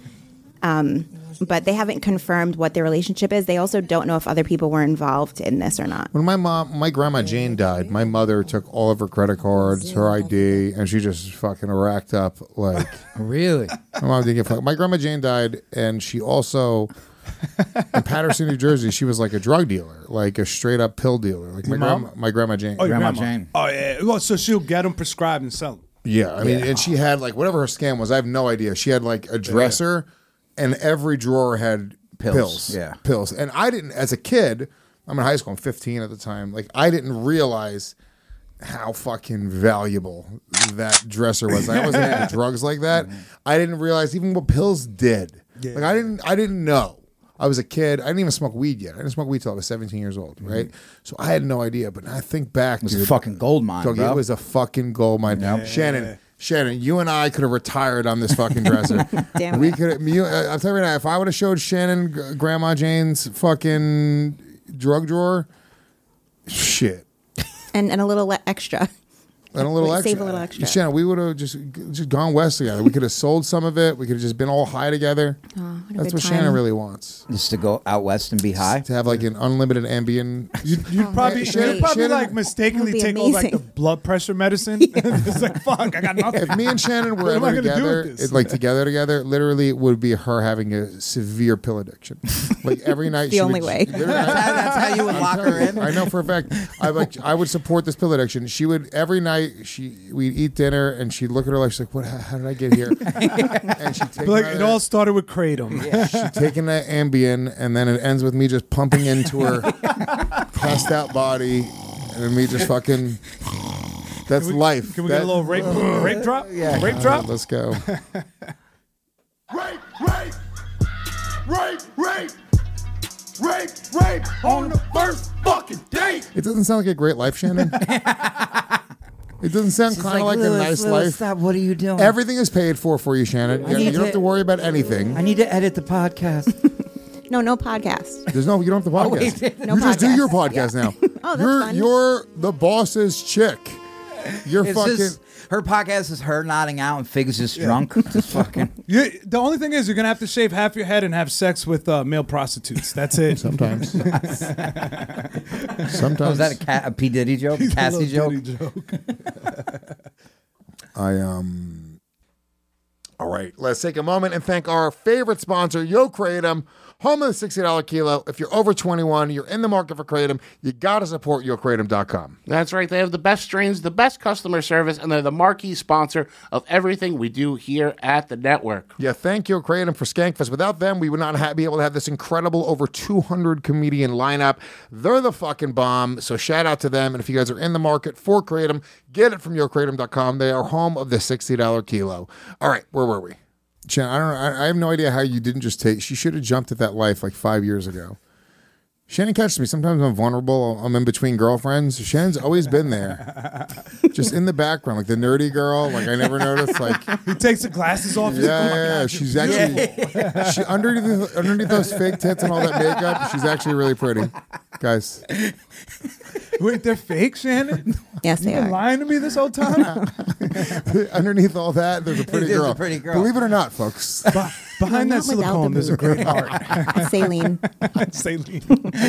But they haven't confirmed what their relationship is. They also don't know if other people were involved in this or not. When my grandma Jane died, my mother took all of her credit cards, her ID, and she just fucking racked up like. Really? My mom didn't give a fuck. My grandma Jane died, and she also in Patterson, New Jersey, she was like a drug dealer, like a straight up pill dealer, like my grandma Jane. Oh, grandma Jane. Oh yeah. Well, so she'll get them prescribed and sell them. Yeah, I mean, and she had like whatever her scam was. I have no idea. She had like a dresser. Yeah. And every drawer had pills. Yeah. Pills. And I didn't, as a kid, I'm in high school, I'm 15 at the time, like I didn't realize how fucking valuable that dresser was. Like, I wasn't into drugs like that. I didn't realize even what pills did. Yeah. Like I didn't know. I was a kid. I didn't even smoke weed yet. I didn't smoke weed till I was 17 years old, right? So I had no idea. But now I think back, it was a fucking gold mine, Doug, bro. It was a fucking gold mine. Yeah. Shannon, you and I could have retired on this fucking dresser. Damn we it. could. I'm telling you now, if I would have showed Shannon Grandma Jane's fucking drug drawer, shit, and a little extra. And a little extra. Save a little extra. Shannon, we would have just gone west together. We could have sold some of it. We could have just been all high together. Oh, that's what Shannon really wants. Just to go out west and be high? To have like an unlimited Ambien. You'd probably like mistakenly take all like the blood pressure medicine. It's like, fuck, I got nothing. If me and Shannon were ever together, literally it would be her having a severe pill addiction. Like every night. The only way. That's how you would lock her in? I know for a fact. I would support this pill addiction. She would every night. We'd eat dinner, and she'd look at her life. She's like, "What? How did I get here?" And she'd take like it all started with kratom. Yeah. She'd taken that Ambien, and then it ends with me just pumping into her passed out body, and me just fucking. That's life. Can we get a little rape drop? Yeah, rape drop. Let's go. Rape on the first fucking date. It doesn't sound like a great life, Shannon. It doesn't sound kind of like a nice life. Stop. What are you doing? Everything is paid for you, Shannon. You don't have to worry about anything. I need to edit the podcast. No podcast. You don't have the podcast. No you just do podcast. your podcast now. Oh, that's fun. You're the boss's chick. You're It's fucking. just- her podcast is her nodding out and Fig's just drunk. Just fucking. The only thing is, you're gonna have to shave half your head and have sex with male prostitutes. That's it. Sometimes. Sometimes. Was that a P Diddy joke? A Cassie joke? All right, let's take a moment and thank our favorite sponsor, Yo Kratom. home of the $60 kilo. If you're over 21, you're in the market for Kratom, you got to support yourkratom.com. That's right. They have the best strains, the best customer service, and they're the marquee sponsor of everything we do here at the network. Yeah, thank you, Kratom, for Skankfest. Without them, we would not be able to have this incredible over 200 comedian lineup. They're the fucking bomb, so shout out to them. And if you guys are in the market for Kratom, get it from yourkratom.com. They are home of the $60 kilo. All right, where were we? Shannon, I have no idea how you didn't just take... She should have jumped at that life like 5 years ago. Shannon catches me. Sometimes I'm vulnerable. I'm in between girlfriends. Shannon's always been there. Just in the background, like the nerdy girl. Like I never noticed. Like he takes the glasses off. Yeah. She's actually... She, underneath those fake tits and all that makeup, she's actually really pretty. Guys. Wait, they're fake, Shannon? Yes, they You've been are. lying to me this whole time? Underneath all that, there's a pretty There's girl. a pretty girl. Believe it or not, folks. Behind No, that not without silicone, the there's a boob. great heart. Saline. Saline.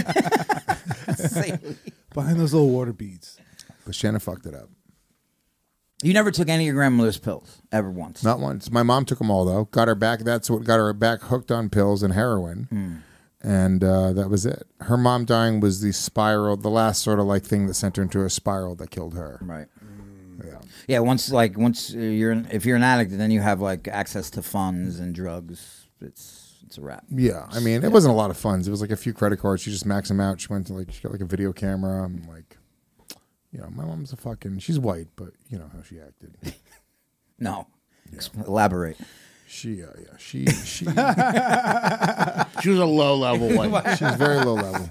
Behind those little water beads. But Shannon fucked it up. You never took any of your grandmother's pills ever once. Not once. My mom took them all though. Got her back. That's what got her back hooked on pills and heroin. And that was it. Her mom dying was the spiral, the last sort of like thing that sent her into a spiral that killed her. Right. Yeah. Yeah. Once if you're an addict, then you have like access to funds and drugs. It's a wrap. Yeah. I mean, it wasn't a lot of funds. It was like a few credit cards. She just maxed them out. She went to she got like a video camera. I'm like, my mom's she's white, but you know how she acted. No. Yeah. Elaborate. She She was a low-level white. She was very low level.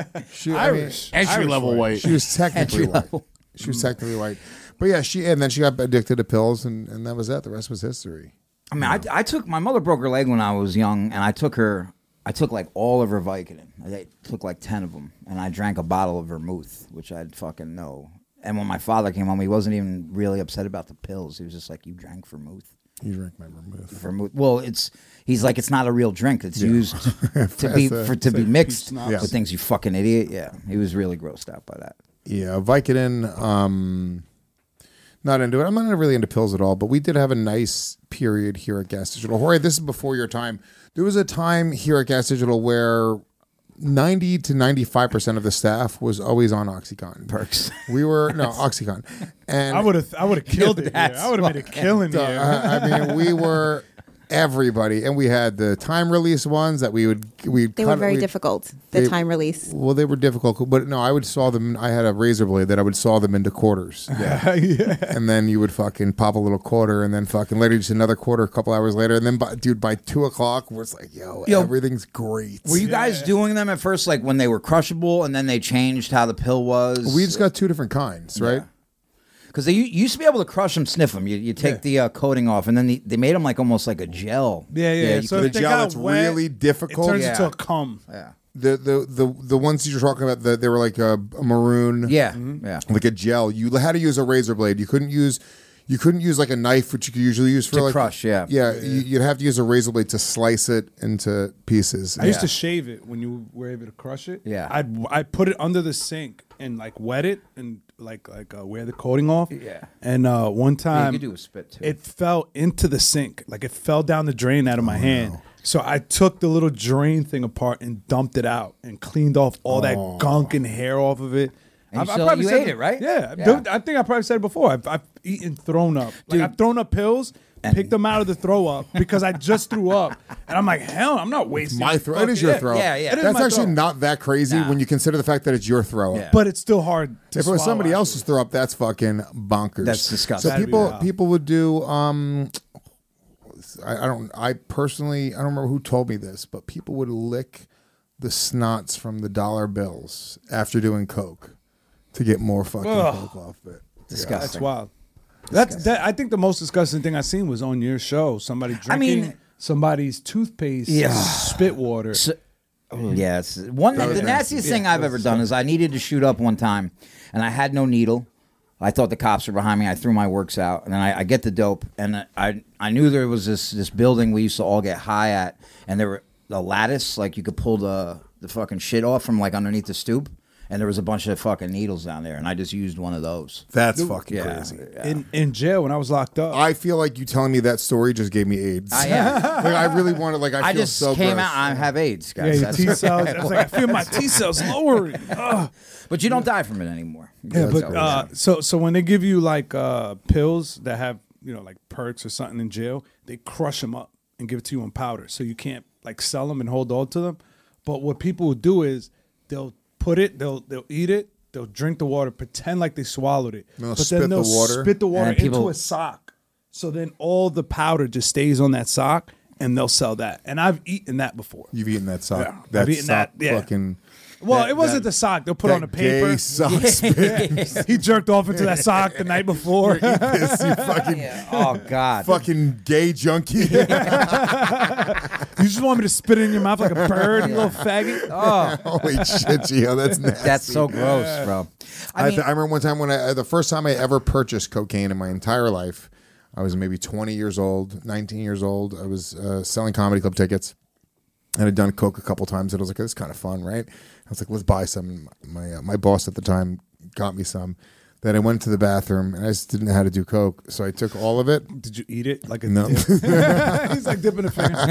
Irish. Entry-level white. She was technically white. She was technically white. But yeah, and then she got addicted to pills, and that was that. The rest was history. I mean, I took, my mother broke her leg when I was young, and I took like all of her Vicodin. I took like 10 of them, and I drank a bottle of vermouth, which I'd fucking know. And when my father came home, he wasn't even really upset about the pills. He was just like, you drank vermouth. You drank my vermouth. Vermouth. Well, he's like, it's not a real drink. It's used to be mixed with things. You fucking idiot. Yeah, he was really grossed out by that. Yeah, Vicodin. Not into it. I'm not really into pills at all. But we did have a nice period here at Gas Digital. Jorge, this is before your time. There was a time here at Gas Digital where 90 to 95% of the staff was always on OxyContin. Perks. We were Oxycontin, and I would have killed it. I would have made a killing. I mean, we were everybody, and we had the time release ones that we were very difficult. The time release. Well, they were difficult, but no, I would saw them. I had a razor blade that I would saw them into quarters. Yeah. And then you would fucking pop a little quarter, and then fucking later just another quarter a couple hours later, and then by 2:00, we're like, yo, everything's great. Were you guys doing them at first, like when they were crushable, and then they changed how the pill was? We just got two different kinds, right? Because you used to be able to crush them, sniff them. You take the coating off, and then they made them like almost like a gel. Yeah. So the gel that's really difficult. It turns into a cum. Yeah. The ones you're talking about, they were like a maroon. Yeah. Mm-hmm. Yeah. Like a gel. You had to use a razor blade. You couldn't use like a knife, which you could usually use for to like crush. Yeah. Yeah. You'd have to use a razor blade to slice it into pieces. I used to shave it when you were able to crush it. Yeah. I'd put it under the sink and like wet it and like wear the coating off. Yeah. And one time you could do a spit too. it fell into the sink. Like it fell down the drain out of my hand. No. So I took the little drain thing apart and dumped it out and cleaned off all that gunk and hair off of it. And you ate it, right? Yeah. Dude, I think I probably said it before. I've eaten, thrown up. Like I've thrown up pills, picked them out of the throw up because I just threw up. And I'm like, hell, I'm not wasting my throw. It is your throw. Yeah. That's actually not that crazy when you consider the fact that it's your throw up. Yeah. But it's still hard to If it was somebody swallow else's throw up, that's fucking bonkers. That's disgusting. So people would do I personally don't remember who told me this, but people would lick the snots from the dollar bills after doing coke to get more fucking coke off it. Disgusting. That's wild. I think the most disgusting thing I seen was on your show. Somebody drinking somebody's toothpaste, spit water. Yes. The nastiest thing I've ever done is I needed to shoot up one time, and I had no needle. I thought the cops were behind me. I threw my works out, and then I get the dope, and I knew there was this building we used to all get high at, and there were the lattice, like you could pull the fucking shit off from like underneath the stoop. and there was a bunch of fucking needles down there, and I just used one of those. That's fucking crazy. In jail when I was locked up. I feel like you telling me that story just gave me AIDS. Like, I really wanted, like, I feel just so came gross. out. I have AIDS, guys. Yeah, your T cells. I was like, I feel my T cells lowering. But you don't die from it anymore. Yeah, but so when they give you like pills that have like perks or something in jail, they crush them up and give it to you in powder, so you can't like sell them and hold on to them. But what people will do is they'll put it, they'll eat it, they'll drink the water, pretend like they swallowed it, They'll but spit then they'll the water. spit the water And people- into a sock. So then all the powder just stays on that sock, and they'll sell that. And I've eaten that before. You've eaten that sock. Yeah, that I've eaten sock that, yeah. fucking... Well, that- it wasn't that- the sock. They'll put that on a paper. gay sock spit. He jerked off into that sock the night before. Eat this, you fucking... Oh God! Fucking gay junkie. You just want me to spit it in your mouth like a bird, you little faggot? Oh, Holy shit, Gio, that's nasty. that's so gross, bro. I remember one time when the first time I ever purchased cocaine in my entire life, I was maybe 20 years old, 19 years old. I was selling comedy club tickets. And I'd done coke a couple times, and I was like, "This is kind of fun, right?" I was like, "Let's buy some." My boss at the time got me some. Then I went to the bathroom, and I just didn't know how to do coke, so I took all of it. Did you eat it like a No. dip? He's like dipping a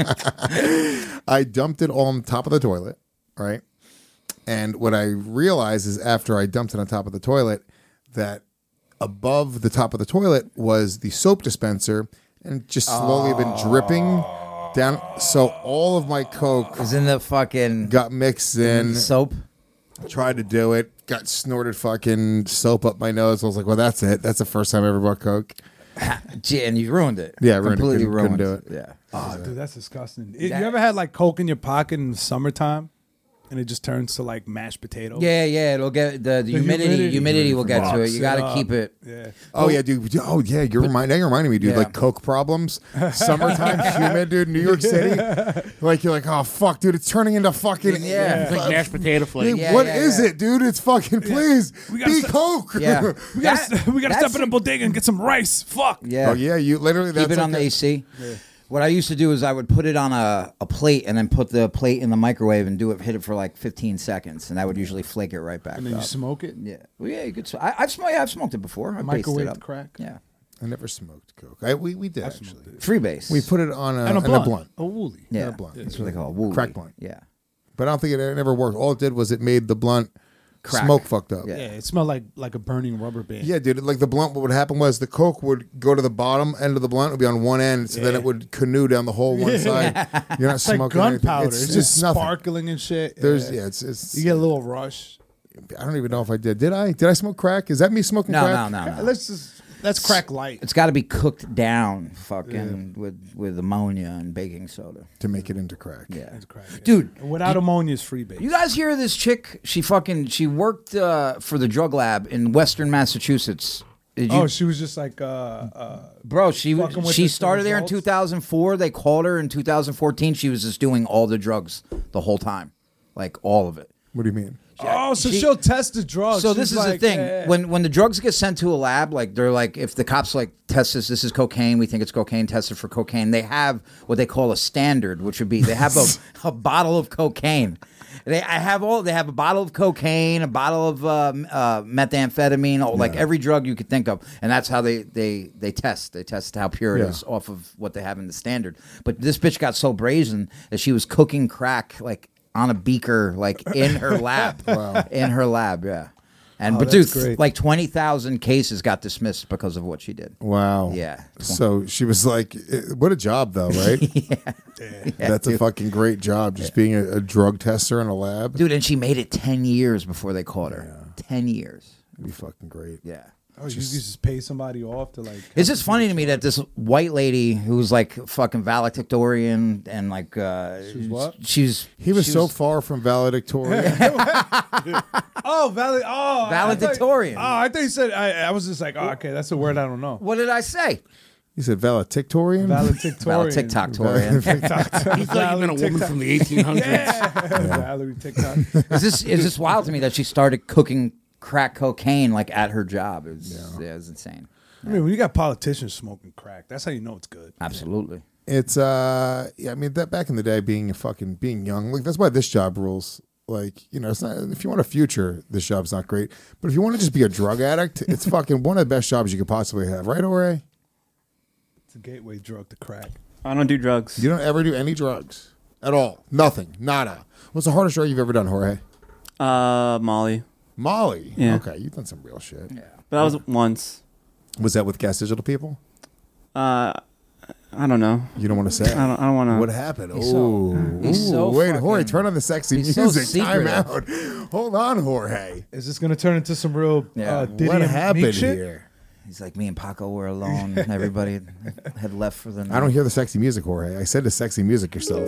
finger. I dumped it all on top of the toilet, right? And what I realized is after I dumped it on top of the toilet, that above the top of the toilet was the soap dispenser, and just slowly been dripping down. So all of my coke was in the fucking got mixed in soap. Tried to do it, got snorted fucking soap up my nose. I was like, well, that's it. That's the first time I ever bought coke. Gee, and you ruined it. Yeah, I ruined it. Completely Couldn't ruined do it. Yeah. Oh, dude, that's disgusting. You ever had like coke in your pocket in the summertime, and it just turns to like mashed potato? Yeah, it'll get the humidity will get to it. You got to keep it. Yeah. Oh yeah, dude. Oh yeah, you're reminding me, dude. Yeah. Like coke problems, summertime, humid, dude. New York City. Like you're like, oh fuck, dude, it's turning into fucking It's like mashed potato flakes. Dude, what is it, dude? It's fucking please be coke. Yeah. We gotta step in a bodega and get some rice. Fuck. Yeah. Oh yeah, you literally Keep that's it on like the AC. Yeah. What I used to do is I would put it on a plate and then put the plate in the microwave and hit it for like 15 seconds, and that would usually flake it right back And then you up. smoke it? Yeah. Well, yeah, you could. I've smoked it before. I based it Microwave up. crack? Yeah. I never smoked coke. We did actually. Freebase. We put it on And a in blunt. a blunt. A woolly. Yeah. a blunt. That's what they call it. Woolly. Crack blunt. Yeah. But I don't think it never worked. All it did was it made the blunt Crack. smoke fucked up. Yeah. Yeah, it smelled like a burning rubber band. Yeah, dude. Like the blunt, what would happen was the coke would go to the bottom end of the blunt, it would be on one end, so then it would canoe down the whole one side. You're not It's like smoking anything. gunpowder. It's just nothing. sparkling and shit. There's it's You get a little rush. I don't even know if I did. Did I? Did I smoke crack? Is that me smoking crack? No. Let's crack light. It's got to be cooked down, fucking with ammonia and baking soda To make it into crack. Yeah, It's crack. dude. Without ammonia, it's free base. You guys hear this chick? She worked for the drug lab in Western Massachusetts. Did you, she was just like, bro, she fucking with she the started there in results? 2004. They called her in 2014. She was just doing all the drugs the whole time, like all of it. What do you mean? oh, so she'll test the drugs. So She's this is like, the thing. yeah. When the drugs get sent to a lab, like they're like, if the cops like test this is cocaine, we think it's cocaine, test it for cocaine. They have what they call a standard, which would be they have a bottle of cocaine. They have a bottle of cocaine, a bottle of methamphetamine, like every drug you could think of, and that's how they test. They test how pure it is off of what they have in the standard. But this bitch got so brazen that she was cooking crack like on a beaker, like in her lab. Wow. In her lab, yeah. And Oh, but dude, that's great. like 20,000 cases got dismissed because of what she did. Wow. Yeah. So she was like, what a job though, right? That's a fucking great job, just being a drug tester in a lab. Dude, and she made it 10 years before they caught her. 10 years. It'd be fucking great. Yeah. Oh, you just pay somebody off to like. It's just funny to me that this white lady who's like fucking valedictorian and like She's what? He was so far from valedictorian. Oh, valedictorian. I thought you said. I was just like, oh, okay, that's a word I don't know. What did I say? He said valedictorian? Valedictorian. Valedictorian. He thought you meant a woman from the 1800s. Valerie TikTok. It's just wild to me that she started cooking crack cocaine like at her job. It was insane. I mean, when you got politicians smoking crack, that's how you know it's good. Absolutely. It's I mean that back in the day being young, like that's why this job rules. Like, you know, it's not, if you want a future, this job's not great. But if you want to just be a drug addict, it's fucking one of the best jobs you could possibly have. Right, Jorge? It's a gateway drug to crack. I don't do drugs. You don't ever do any drugs at all? Nothing. Nada. What's the hardest drug you've ever done, Jorge? Molly. Molly? Yeah. Okay, you've done some real shit. Yeah. But that was once. Was that with Gas Digital people? I don't know. You don't want to say? I don't want to. What happened? He's so Wait, fucking- Jorge, turn on the sexy he's so music. Time secretive. out. Hold on, Jorge. Is this gonna turn into some real Diddy What and happened Meek shit? here? He's like, me and Paco were alone. Everybody had left for the night. I don't hear the sexy music, Jorge. I said the sexy music yourself.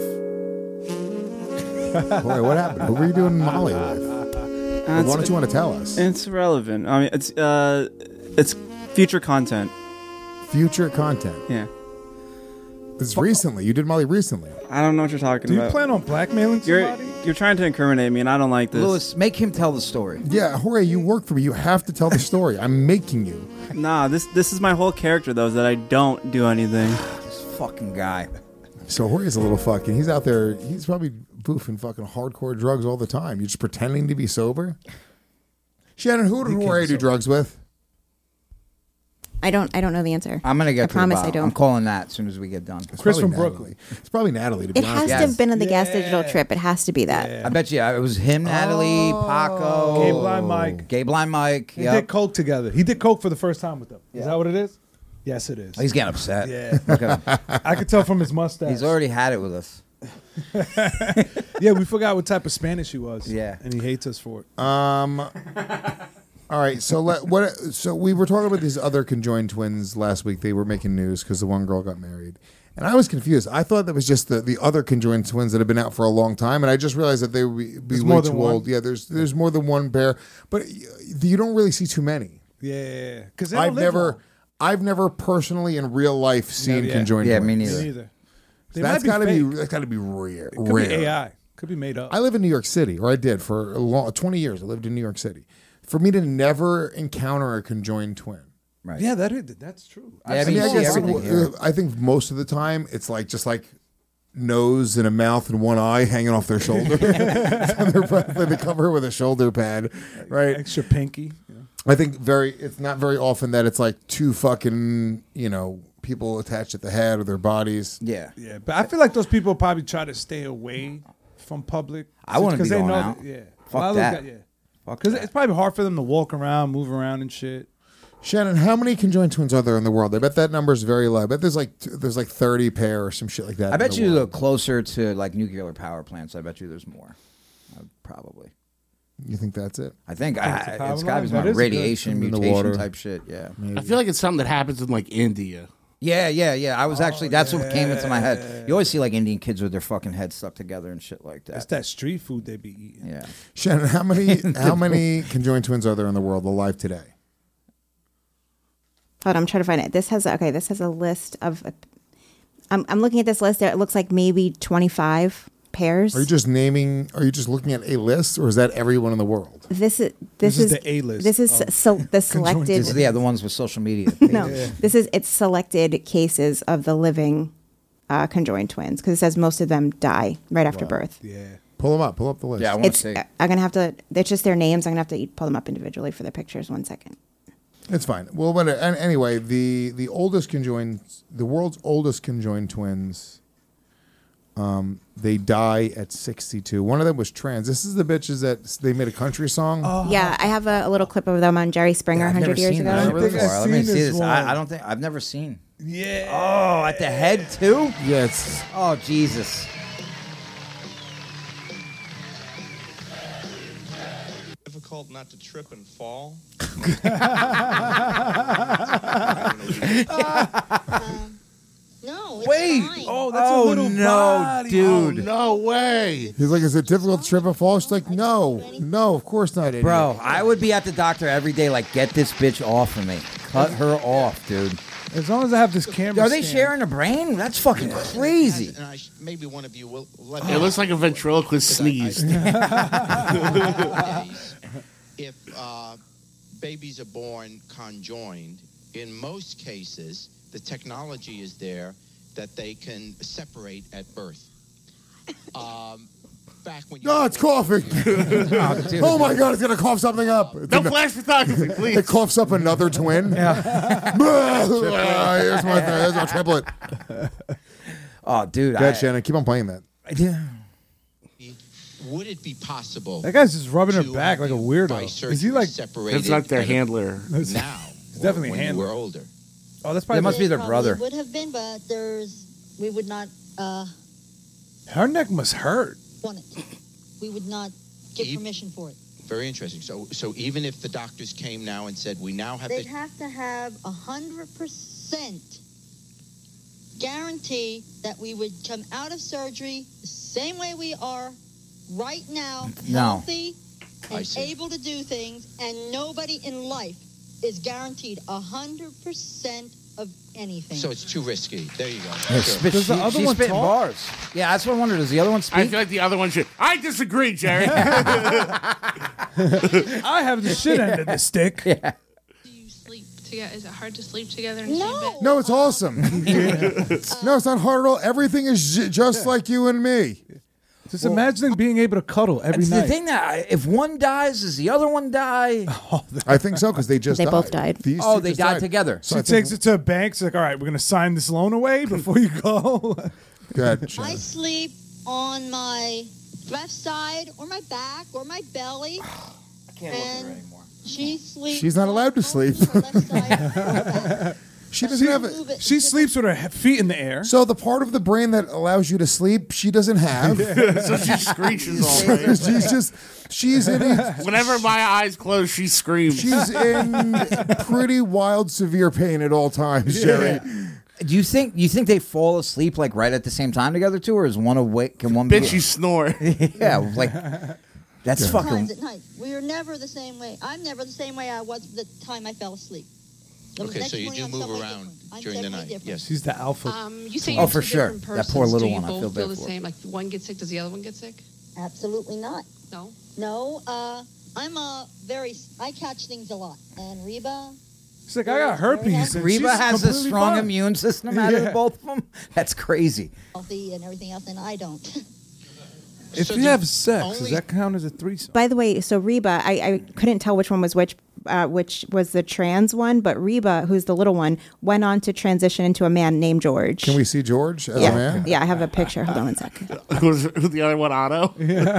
Jorge, what happened? Who were you doing Molly with? Why don't you want to tell us? It's irrelevant. I mean, it's future content. Future content. Yeah. It's recently. You did Molly recently. I don't know what you're talking Do you about. plan on blackmailing somebody? You're trying to incriminate me, and I don't like this. Lewis, make him tell the story. Yeah, Jorge, you work for me. You have to tell the story. I'm making you. Nah, this is my whole character though, is that I don't do anything. This fucking guy. So Jorge's a little fucking. He's out there. He's probably boofing fucking hardcore drugs all the time. You're just pretending to be sober. Shannon, who did Jorge do drugs with? I don't know the answer. I'm gonna get. I promise I I'm don't. calling that as soon as we get done. Chris from Natalie. Brooklyn. It's probably Natalie. To be It honest. has to have been on the Gas Digital trip. It has to be that. I bet you it was him, Natalie, Paco, Gay Blind Mike. Gay Blind Mike. They did coke together. He did coke for the first time with them. Is that what it is? Yes, it is. He's getting upset. Yeah. Look at him. I could tell from his mustache. He's already had it with us. Yeah, we forgot what type of Spanish he was. Yeah. And he hates us for it. All right, so So we were talking about these other conjoined twins last week. They were making news because the one girl got married, and I was confused. I thought that was just the other conjoined twins that have been out for a long time, and I just realized that they would be way too old. Yeah, there's more than one pair, but you don't really see too many. Yeah, because I've never personally in real life seen conjoined twins. me Me neither. neither. So that's got to be rare. It could be AI. Could be made up. I live in New York City, or I did for 20 years. I lived in New York City. For me to never encounter a conjoined twin. Right. Yeah, that's true. Yeah, I mean, you see everything here. I think most of the time it's just like nose and a mouth and one eye hanging off their shoulder. They cover her with a shoulder pad, right? Extra pinky. Yeah. I think it's not very often that it's like two fucking, people attached at the head or their bodies. Yeah. Yeah, but I feel like those people probably try to stay away from public. I wouldn't be they going know out. yeah. Fuck that. Yeah. Fuck Because that. it's probably hard for them to walk around, move around and shit. Shannon, how many conjoined twins are there in the world? I bet that number is very low. I bet there's like 30 pair or some shit like that. I bet in the you world. look closer to like nuclear power plants. I bet you there's more. Probably. You think that's it? I think it's a it's power got to be line. That some is radiation good. In the mutation water. type shit. Yeah. I feel like it's something that happens in like India. Yeah. I was actually that's what came into my head. You always see like Indian kids with their fucking heads stuck together and shit like It's that. that street food they be eating. Yeah. Shannon, how many conjoined twins are there in the world alive today? Hold on, I'm trying to find it. This has a list of. I'm looking at this list. It looks like maybe 25 pairs. Are you just looking at a list, or is that everyone in the world? This is the A-list This is the selected. This is, the ones with social media. No, it's selected cases of the living conjoined twins because it says most of them die right after birth. Yeah. Pull them up. Pull up the list. Yeah, I want to see. I'm gonna have to. It's just their names. I'm gonna have to pull them up individually for the pictures. 1 second. It's fine. Well, but anyway, the world's oldest conjoined twins, they die at 62. One of them was trans. This is the bitches that they made a country song. Oh. Yeah, I have a little clip of them on Jerry Springer I've 100 never years seen ago. that I think I've before. Let me seen see this this. one. I don't think I've never seen. Yeah. Oh, at the head too. Yeah, it's Oh Jesus. Difficult not to trip and fall. No, it's Wait. fine. Oh, that's a little no, body. dude. No way. he's like, is it difficult to trip and fall? She's like, no, of course not, idiot. Bro, I would be at the doctor every day like, get this bitch off of me. Cut her off, dude. As long as I have this camera. Are they stand. sharing a brain? That's fucking crazy. And maybe one of you will let It looks like a ventriloquist sneezed. If babies are born conjoined, in most cases, the technology is there that they can separate at birth. back when No, it's coughing. Oh my God, it's gonna cough something up. No flash photography, please. It coughs up another twin. Yeah. Here's my triplet. Oh, dude. Go ahead, Shannon. Keep on playing that. Yeah. would it be possible? That guy's just rubbing her back like a weirdo. Is he like? It's like their handler. Now, He's definitely a when handler. you were older. Oh, that's probably. It must be their brother. Would have been, but we would not. Her neck must hurt. Want it. We would not give permission for it. Very interesting. So even if the doctors came now and said we now have They'd have to have 100% guarantee that we would come out of surgery the same way we are right now, healthy and able to do things, and nobody in life is guaranteed 100% of anything. So it's too risky. There you go. Yeah, Sure. Does the other one spitting bars? Yeah, that's what I wondered. Does the other one speak? I feel like the other one should. I disagree, Jerry. I have the shit end of the stick. Yeah. Is it hard to sleep together? No, it's awesome. No, it's not hard at all. Everything is just like you and me. Just imagining being able to cuddle every night. The thing that if one dies, does the other one die? I think so because they just They died. both died. These Oh, two they just died together. So She I think- takes it to a bank. She's like, all right, we're going to sign this loan away before you go. Go ahead, I Shannon. sleep on my left side or my back or my belly. I can't look at her anymore. She sleeps. She's not allowed to sleep. She doesn't have it. She sleeps with her feet in the air. So the part of the brain that allows you to sleep, she doesn't have. So she screeches all day. She's in. Whenever my eyes close, she screams. She's in pretty wild, severe pain at all times, Jerry. Do you think they fall asleep like right at the same time together too, or is one awake? Can one? Bitch, you snore. Yeah, like that's Times fucking. at night. We are never the same way. I'm never the same way I was the time I fell asleep. The Okay, next so you morning do I'm move somewhat around different. I'm during the definitely night. different. Yes. She's the alpha. You say Oh, you're for two sure. different That persons. poor little Do you one, I both feel bad the for. same? Like one gets sick, does the other one get sick? Absolutely not. No. No. I catch things a lot. And Reba. She's like, I got herpes. And Reba she's has a completely strong fine. immune system out of both of them. That's crazy. Healthy and everything else, and I don't. If you have sex, does that count as a threesome? By the way, so Reba, I couldn't tell which one was which was the trans one, but Reba, who's the little one, went on to transition into a man named George. Can we see George as a man? Yeah, I have a picture. Hold on one second. Who's the other one, Otto?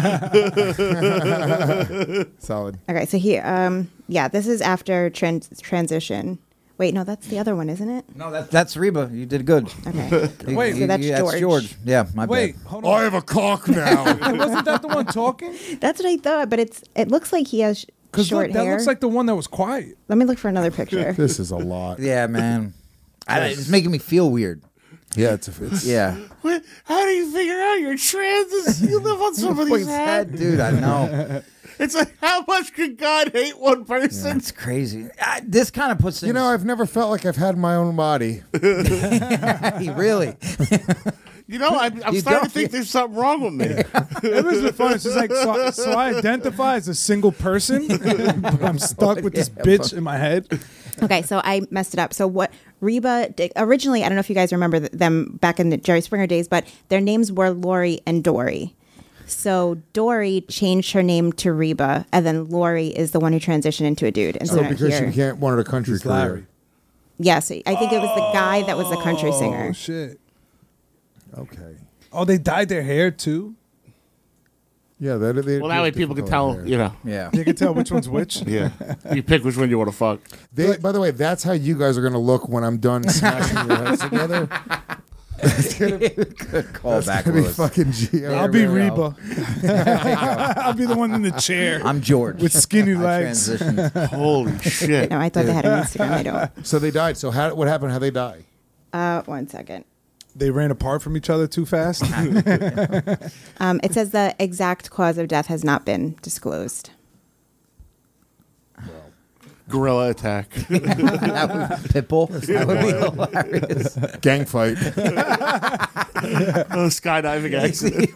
Solid. Okay, so here, this is after transition. Wait, no, that's the other one, isn't it? No, that's Reba. You did good. Okay. Wait, so that's George. Yeah, my Wait, bad. hold on. I have a cock now. Wasn't that the one talking? That's what I thought, but it looks like he has short that hair. looks like the one that was quiet. Let me look for another picture. This is a lot. Yeah, man. It's making me feel weird. Yeah, it's yeah. How do you figure out you're trans? You live on somebody's head. Dude, I know. It's like, how much could God hate one person? It's crazy. This kind of puts things. You know, I've never felt like I've had my own body. Really? You know, I'm You starting don't- to think there's something wrong with me. It was fun. It's just like, so I identify as a single person, but I'm stuck with this bitch in my head. Okay, so I messed it up. So what Reba did, originally, I don't know if you guys remember them back in the Jerry Springer days, but their names were Lori and Dory. So Dory changed her name to Reba, and then Lori is the one who transitioned into a dude. And so now because here, she can't wanted a country career. Larry. yes, I think it was the guy that was the country singer. Oh, shit. Okay. Oh, they dyed their hair too? Yeah, Well, that way people can tell, you know. Yeah. They can tell which one's which? Yeah. You pick which one you want to fuck. By the way, that's how you guys are going to look when I'm done smashing your heads together. Good call back, Gonna be Lewis. fucking G. I'll be Reba. I'll be the one in the chair. I'm George. With skinny I legs. transitioned. Holy shit. No, I thought they had an Instagram. I don't. So they died. So what happened? How they die? 1 second. They ran apart from each other too fast. It says the exact cause of death has not been disclosed. Gorilla attack. That would Pitbull. That would be hilarious. Gang fight. Skydiving accident.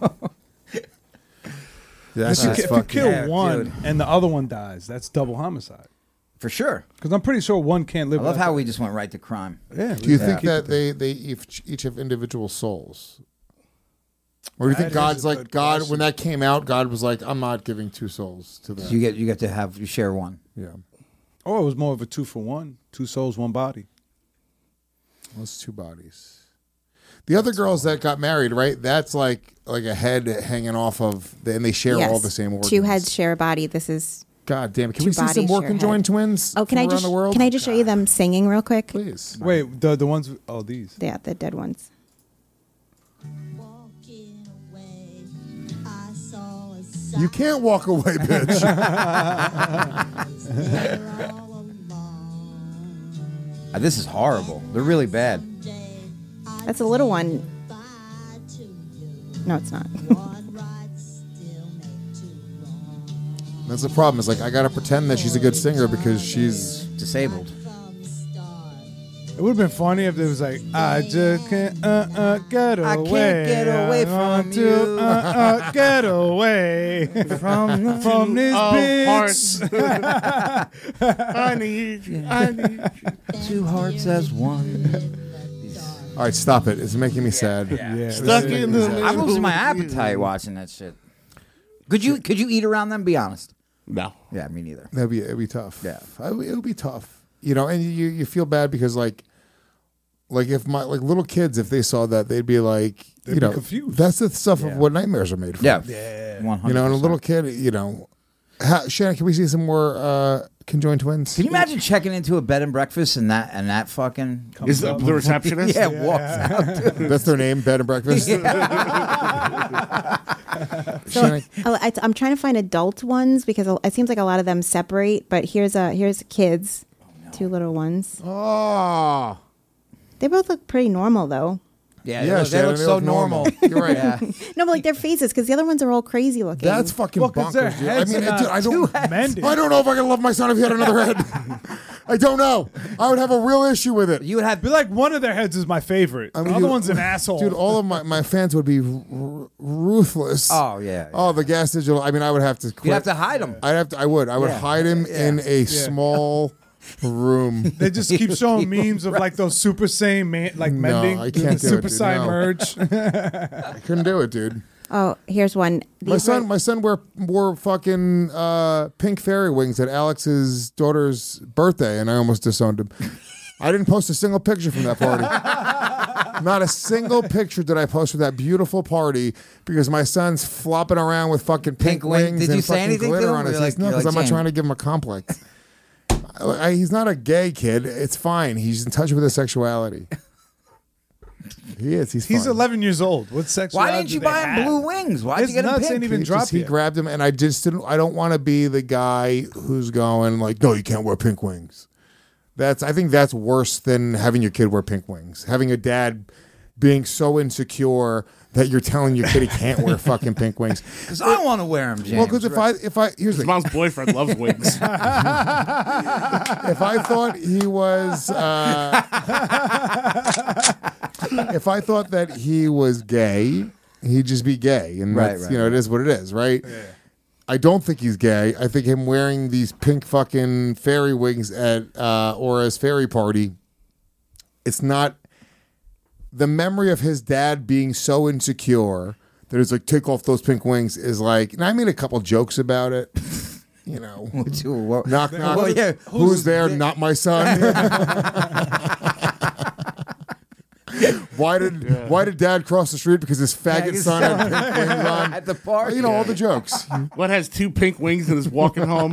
That's if just you fucking. kill one dude. and the other one dies, that's double homicide. For sure. Because I'm pretty sure one can't live. I love without how the- we just went right to crime. Yeah. Do you think keep that it they each have individual souls? Or do you think God's like God when that came out? God was like, I'm not giving 2 souls to that. So you get to you share one. Yeah. Or it was more of a 2-for-1, 2 souls, 1 body. Well, it's 2 bodies. The other girls that got married, right? That's like a head hanging off of, and they share all the same organs. 2 heads share a body. This is. God damn it! Can we see some more conjoined twins? Oh, can I just the world? can I just show you them singing real quick? Please. Wait, the ones. Oh, these. Yeah, the dead ones. You can't walk away, bitch. This is horrible. They're really bad. That's a little one. No, it's not. That's the problem. Is like I gotta pretend that she's a good singer because she's disabled. It would have been funny if it was like, I just can't get away. I can't get away from you. Get away from this bitch. I need you. I need you. 2 hearts as one. All right, stop it. It's making me sad. Yeah. Stuck in the I'm losing my appetite watching that shit. Could you eat around them? Be honest. No. Yeah, me neither. It'd be tough. Yeah, it would be tough. You know, and you feel bad because like if my little kids, if they saw that, they'd be like, They'd be confused. That's the stuff of what nightmares are made from. Yeah, 100%. You know, and a little kid, you know, Shannon, can we see some more conjoined twins? Can you imagine checking into a bed and breakfast and that fucking is the receptionist? Yeah, walks out. Dude. That's their name, bed and breakfast. So I'm trying to find adult ones because it seems like a lot of them separate. But here's kids, 2 little ones. Oh, they both look pretty normal though. Yeah, they look so normal. You're right. Yeah. No, but like their faces, because the other ones are all crazy looking. That's fucking bonkers, dude. I mean, I don't know if I can love my son if he had another head. I don't know. I would have a real issue with it. You would have be like, one of their heads is my favorite. The other one's an asshole. Dude, all of my fans would be ruthless. Oh, yeah. Oh, the Gas Digital. I mean, I would have to quit. You'd have to hide him. I would hide him in a small room. They just keep showing memes of like those Super Saiyan mending. I can't do Super it, dude. Saiyan No. merge. I couldn't do it, dude. Oh, here's one. My son wore fucking pink fairy wings at Alex's daughter's birthday, and I almost disowned him. I didn't post a single picture from that party. Not a single picture did I post from that beautiful party because my son's flopping around with fucking pink wings Did and you say fucking anything glitter to him? on his You're face. like- No, you're because like, I'm not "Damn." trying to give him a complex. He's not a gay kid. It's fine. He's in touch with his sexuality. He is. He's fine. 11 years old. What sexuality? Why didn't you buy him blue wings? Why'd you get him pink? Ain't even dropped He yet. grabbed him, and I just didn't. I don't want to be the guy who's going like, "No, you can't wear pink wings." I think that's worse than having your kid wear pink wings. Having a dad being so insecure that you're telling your kid he can't wear fucking pink wings. Because I want to wear them, James. Well, because if I here's His the mom's boyfriend loves wings. if I thought he was if I thought that he was gay, he'd just be gay, and Right, that's, it is what it is, right? Yeah. I don't think he's gay. I think him wearing these pink fucking fairy wings at Aura's fairy party, it's not the memory of his dad being so insecure that it's like, take off those pink wings is like, and I made a couple jokes about it. You know, knock, knock. Well, yeah. Who's there? Not my son. Why did Dad cross the street? Because his faggot son had pink wings on at the party. You know, all the jokes. What has 2 pink wings and is walking home?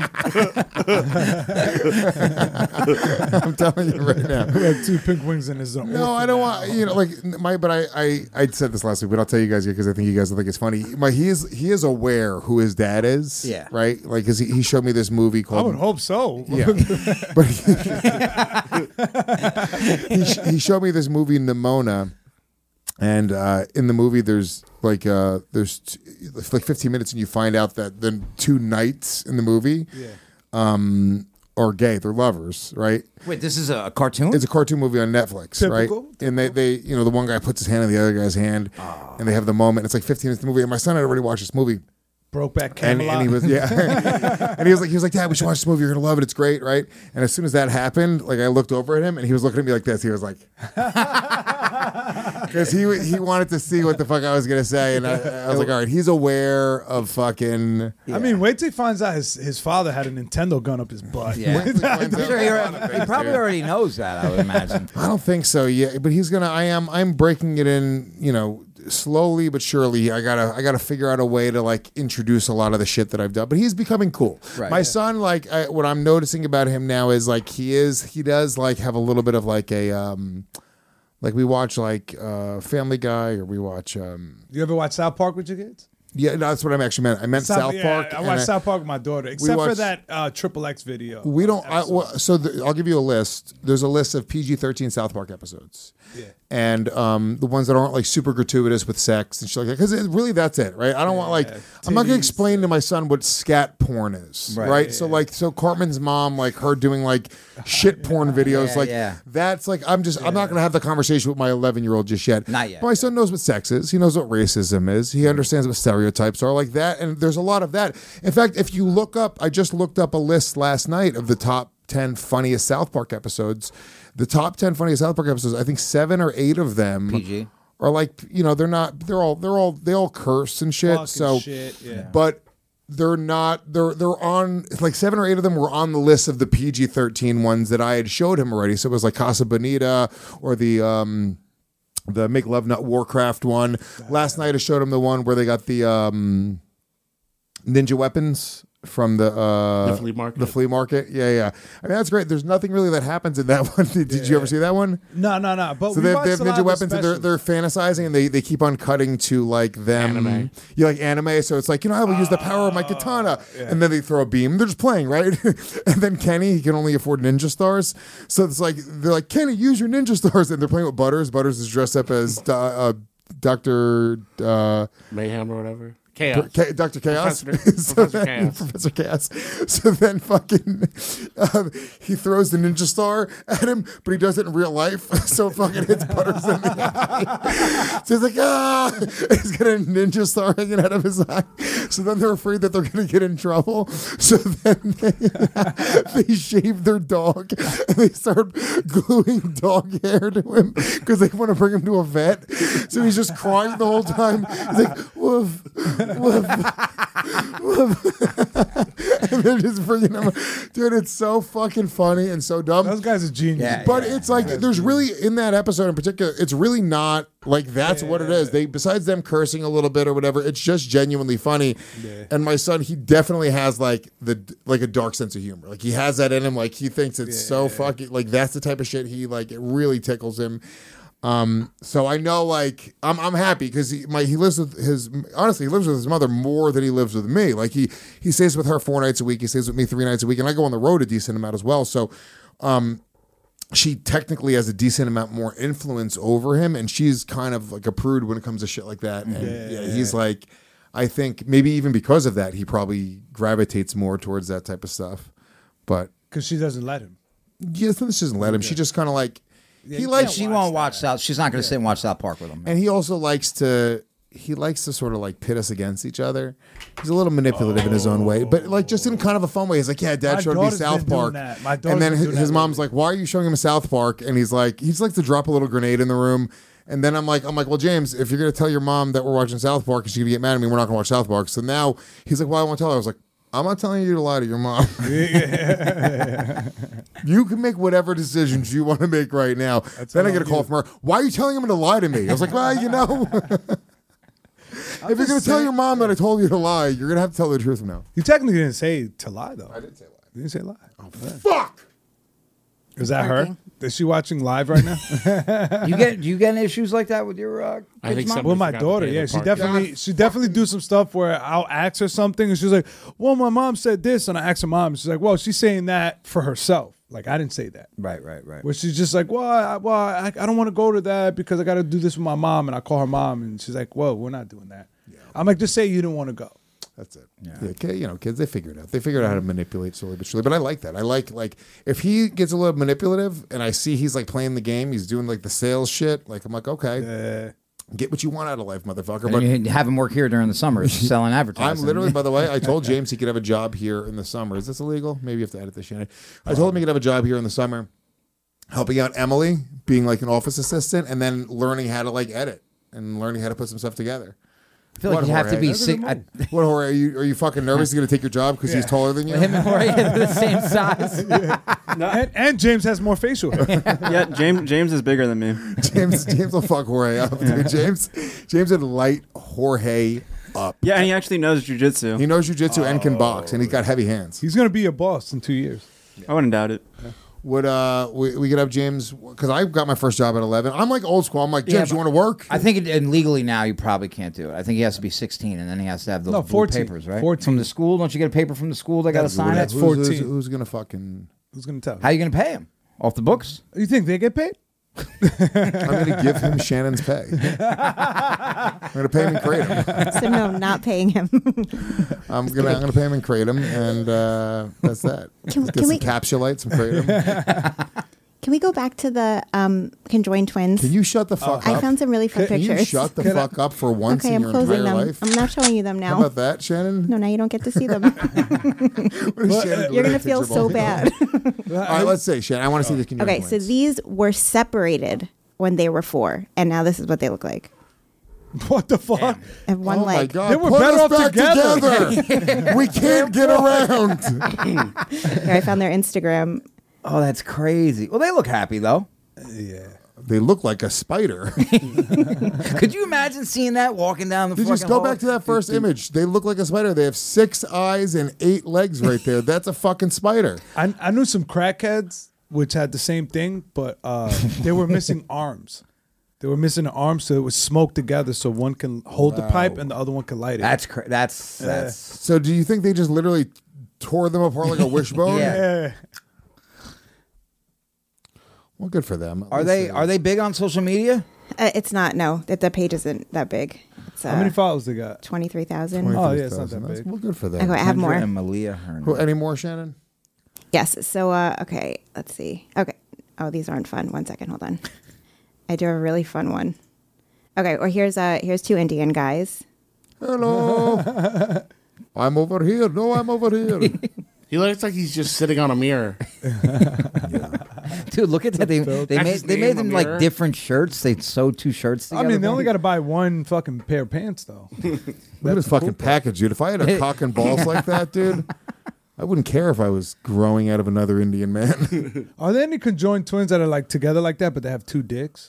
I'm telling you right now. Who had 2 pink wings in his own? No, I don't want but I said this last week, but I'll tell you guys because I think you guys will think it's funny. He is aware who his dad is. Yeah. Right. Like, because he showed me this movie I called. would hope so. Yeah. But he showed me this movie Nimona, and in the movie there's 15 minutes and you find out that the 2 knights in the movie are gay. They're lovers, right? Wait, this is a cartoon? It's a cartoon movie on Netflix, Typical. right? And they the one guy puts his hand in the other guy's hand, and they have the moment. It's like 15 minutes of the movie, and my son had already watched this movie. Brokeback Camelot. And he was and he was like, Dad, we should watch this movie. You're gonna love it. It's great, right? And as soon as that happened, like I looked over at him and he was looking at me like this. He was like, because he wanted to see what the fuck I was gonna say, and I was like, all right, he's aware of fucking. I mean, wait till he finds out his father had a Nintendo gun up his butt. Yeah. I'm sure he probably already knows that, I would imagine. I don't think so yet, but he's gonna. I'm breaking it in, slowly but surely. I gotta figure out a way to like introduce a lot of the shit that I've done. But he's becoming cool. Right. My son, like what I'm noticing about him now is like he does like have a little bit of like a like we watch like Family Guy, or we watch. You ever watch South Park with your kids? Yeah, no, that's what I actually meant. I meant South Park. I watched South Park with my daughter, except for that XXX video. We don't. I'll give you a list. There's a list of PG-13 South Park episodes. Yeah. And the ones that aren't like super gratuitous with sex and shit like that, because really that's it, right? I don't want like I'm not gonna explain to my son what scat porn is, right? Yeah, So Cartman's mom, like her doing like shit porn videos, that's like I'm not gonna have the conversation with my 11-year-old just yet. Not yet. But my son knows what sex is. He knows what racism is. He understands what stereotypes are like that, and there's a lot of that. In fact, if you look up, I just looked up a list last night of the top 10 funniest South Park episodes. The top 10 funniest South Park episodes, I think 7 or 8 of them PG are like, they all curse and shit. Fucking so shit, yeah. But they're not, they're on, like 7 or 8 of them were on the list of the PG-13 ones that I had showed him already. So it was like Casa Bonita or the Make Love Not Warcraft one. Last night I showed him the one where they got the ninja weapons from the flea market. The flea market. Yeah. I mean, that's great. There's nothing really that happens in that one. Did you ever see that one? No. But so they have ninja weapons and they're fantasizing, and they keep on cutting to like them. Anime. You like anime, so it's like, I will use the power of my katana. And then they throw a beam. They're just playing, right? And then Kenny, he can only afford ninja stars. So it's like, they're like, Kenny, use your ninja stars. And they're playing with Butters. Butters is dressed up as Dr. Mayhem or whatever. Chaos. Dr. Chaos. Professor Chaos. So then fucking he throws the ninja star at him, but he does it in real life. So it fucking hits Butters in the eye. So he's like, he's got a ninja star hanging out of his eye. So then they're afraid that they're going to get in trouble. So then they shave their dog and they start gluing dog hair to him because they want to bring him to a vet. So he's just crying the whole time. He's like, woof. And they're just bringing him, dude. It's so fucking funny and so dumb. Those guys are genius. But it's like there's really in that episode in particular, it's really not like that's what it is. They besides them cursing a little bit or whatever, it's just genuinely funny. Yeah. And my son, he definitely has like a dark sense of humor. Like he has that in him. Like he thinks it's so fucking like that's the type of shit he like. It really tickles him. So I know, like, I'm happy because he lives with his mother more than he lives with me. Like he stays with her 4 nights a week. He stays with me 3 nights a week, and I go on the road a decent amount as well. So, she technically has a decent amount more influence over him, and she's kind of like a prude when it comes to shit like that. And he's like, I think maybe even because of that, he probably gravitates more towards that type of stuff. But because she doesn't let him. Yes, this doesn't let him. She just kind of like. She won't watch South. She's not going to sit and watch South Park with him. And he also likes to sort of like pit us against each other. He's a little manipulative in his own way, but like just in kind of a fun way. He's like, yeah, Dad showed me South Park. And then his mom's like, why are you showing him South Park? And he's like to drop a little grenade in the room. And then I'm like, well, James, if you're going to tell your mom that we're watching South Park and she's going to get mad at me, we're not going to watch South Park. So now he's like, well, I won't tell her. I was like, I'm not telling you to lie to your mom. You can make whatever decisions you want to make right now. Then I get a call from her. Why are you telling him to lie to me? I was like, well, if you're going to tell your mom that I told you to lie, you're going to have to tell the truth now. You technically didn't say to lie, though. I didn't say lie. You didn't say lie. Oh, fuck. Is that her? Is she watching live right now? You get issues like that with your kids' mom? With my daughter, yeah. She definitely do some stuff where I'll ask her something and she's like, well, my mom said this, and I ask her mom and she's like, well, she's saying that for herself. Like, I didn't say that. Right. Where she's just like, I don't want to go to that because I got to do this with my mom, and I call her mom and she's like, whoa, we're not doing that. Yeah. I'm like, just say you didn't want to go. That's it. Yeah, kids, they figure it out. They figure out how to manipulate slowly but surely. But I like that. I like if he gets a little manipulative and I see he's like playing the game, he's doing like the sales shit. Like I'm like, okay. Get what you want out of life, motherfucker. And But you have him work here during the summers selling advertising. I'm literally, by the way, I told James he could have a job here in the summer. Is this illegal? Maybe you have to edit this, Shannon. I told him he could have a job here in the summer, helping out Emily, being like an office assistant, and then learning how to like edit and learning how to put some stuff together. I feel like you have to be sick. What, Jorge? Are you fucking nervous he's going to take your job because he's taller than you? Him and Jorge are the same size. And James has more facial hair. Yeah, James is bigger than me. James will fuck Jorge up, dude. James would light Jorge up. Yeah, and he actually knows jujitsu. He knows jujitsu and can box, and he's got heavy hands. He's going to be your boss in 2 years. I wouldn't doubt it. Yeah. Would we could have James, because I got my first job at 11. I'm like old school. I'm like, James, you want to work? I think and legally now you probably can't do it. I think he has to be 16 and then he has to have those blue 14, papers, right? 14. From the school. Don't you get a paper from the school? They got to sign it. That's 14. Who's gonna fucking? Who's going to tell? How are you going to pay him? Off the books? You think they get paid? I'm going to give him Shannon's pay. I'm going to pay him in Kratom. So no, not paying him. I'm gonna pay him in Kratom, and that's that. Can Get some we- Capsulite, some Kratom. Can we go back to the conjoined twins? Can you shut the fuck up? I found some really fun Can pictures. you shut the fuck up for once Okay, in I'm your closing entire them. life? I'm not showing you them now. How about that, Shannon? No, now you don't get to see them. You're gonna feel so bad. All right, let's see, Shannon. I want to see the conjoined Okay, so twins. these were separated when they were 4, and now this is what they look like. What the fuck? And one Oh my leg. God! They were Put better us off back together. we can't get around. Here, I found their Instagram. Oh, that's crazy. Well, they look happy, though. Yeah. They look like a spider. Could you imagine seeing that walking down the Did fucking just go hall? back to that first image. They look like a spider. They have 6 eyes and 8 legs right there. That's a fucking spider. I knew some crackheads which had the same thing, but they were missing arms. They were missing an arm, so it was smoked together, so one can hold the pipe and the other one can light it. That's So do you think they just literally tore them apart like a wishbone? Yeah. Well, good for them. Are they big on social media? It's not. No, the page isn't that big. It's, How many followers they got? 23,000. Oh, yeah, it's not that 23,000. big. Well, good for them. Okay, I have more. And Malia Hearn. Any more, Shannon? Yes. So, okay, let's see. Okay. Oh, these aren't fun. 1 second. Hold on. I do a really fun one. Okay. Or here's 2 Indian guys. Hello. I'm over here. No, I'm over here. He looks like he's just sitting on a mirror. Dude, look at that. They That's made his name, them a like mirror? different shirts. They sewed 2 shirts I together. mean, they only got to buy one fucking pair of pants, though. Look at this fucking package, dude. If I had a cock and balls like that, dude, I wouldn't care if I was growing out of another Indian man. Are there any conjoined twins that are like together like that, but they have 2 dicks?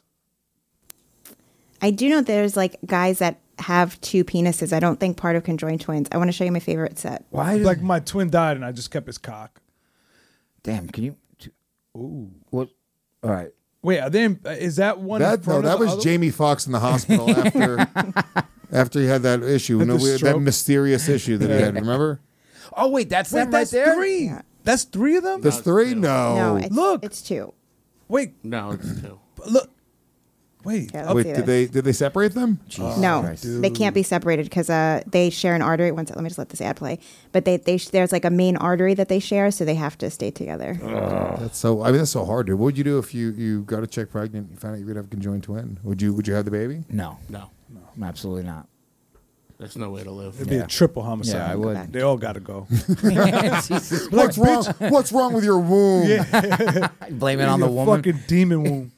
I do know there's like guys that have 2 penises. I don't think part of conjoined twins. I want to show you my favorite set. Why? Like my twin died and I just kept his cock. Damn, can you? Ooh. What? All right. Wait, are they? Is that one? in that front of the was other? Jamie Foxx in the hospital after he had that issue, Had the that stroke? mysterious issue that he had. Remember? Oh wait, that's Wait, them right that's there. 3. That's 3 of them. There's 3? No. No, it's 2. Wait, No, it's 2. look. Wait. Here, let's Wait, see did this. they separate them? No, they can't be separated because they share an artery. One second, let me just let this ad play. But there's like a main artery that they share, so they have to stay together. That's so. I mean, that's so hard, dude. What would you do if you got a chick pregnant? You found out you would have a conjoined twin. Would you have the baby? No, No. absolutely not. There's no way to live. It'd be a triple homicide. Yeah, I would. They all got to go. Jesus. What's wrong? What's wrong with your womb? Blame it on the Your woman. Fucking demon womb.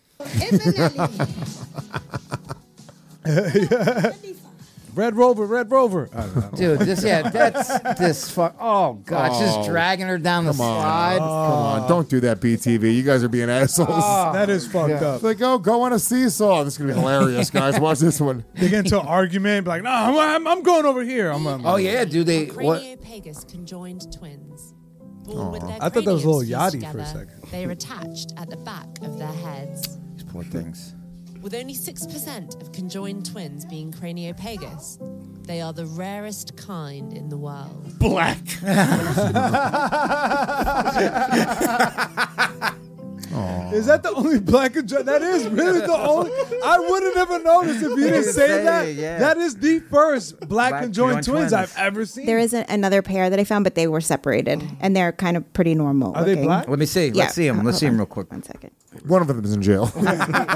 Red Rover. I don't know. Dude, that's this fuck. Oh god, just dragging her down the slide. Come on, don't do that, BTV. You guys are being assholes. That is fucked up. It's like, go on a seesaw. This is gonna be hilarious, guys. Watch this one. They get into an argument, be like, no, I'm going over here. Oh yeah, do they? What? Craniopagus conjoined twins. Born with their I thought that was a little craniums yachty fused for a together, second. they are attached at the back of their heads. These poor things. With only 6% of conjoined twins being craniopagus, they are the rarest kind in the world. Black. Is that the only black conjoined? That is really the only. I would have never noticed if you didn't say that. Yeah. That is the first black conjoined twins I've ever seen. There is another pair that I found, but they were separated, and they're kind of pretty normal. Are they black? Let me see. Yeah. Let's see them. Let's see them real quick. 1 second. One of them is in jail. One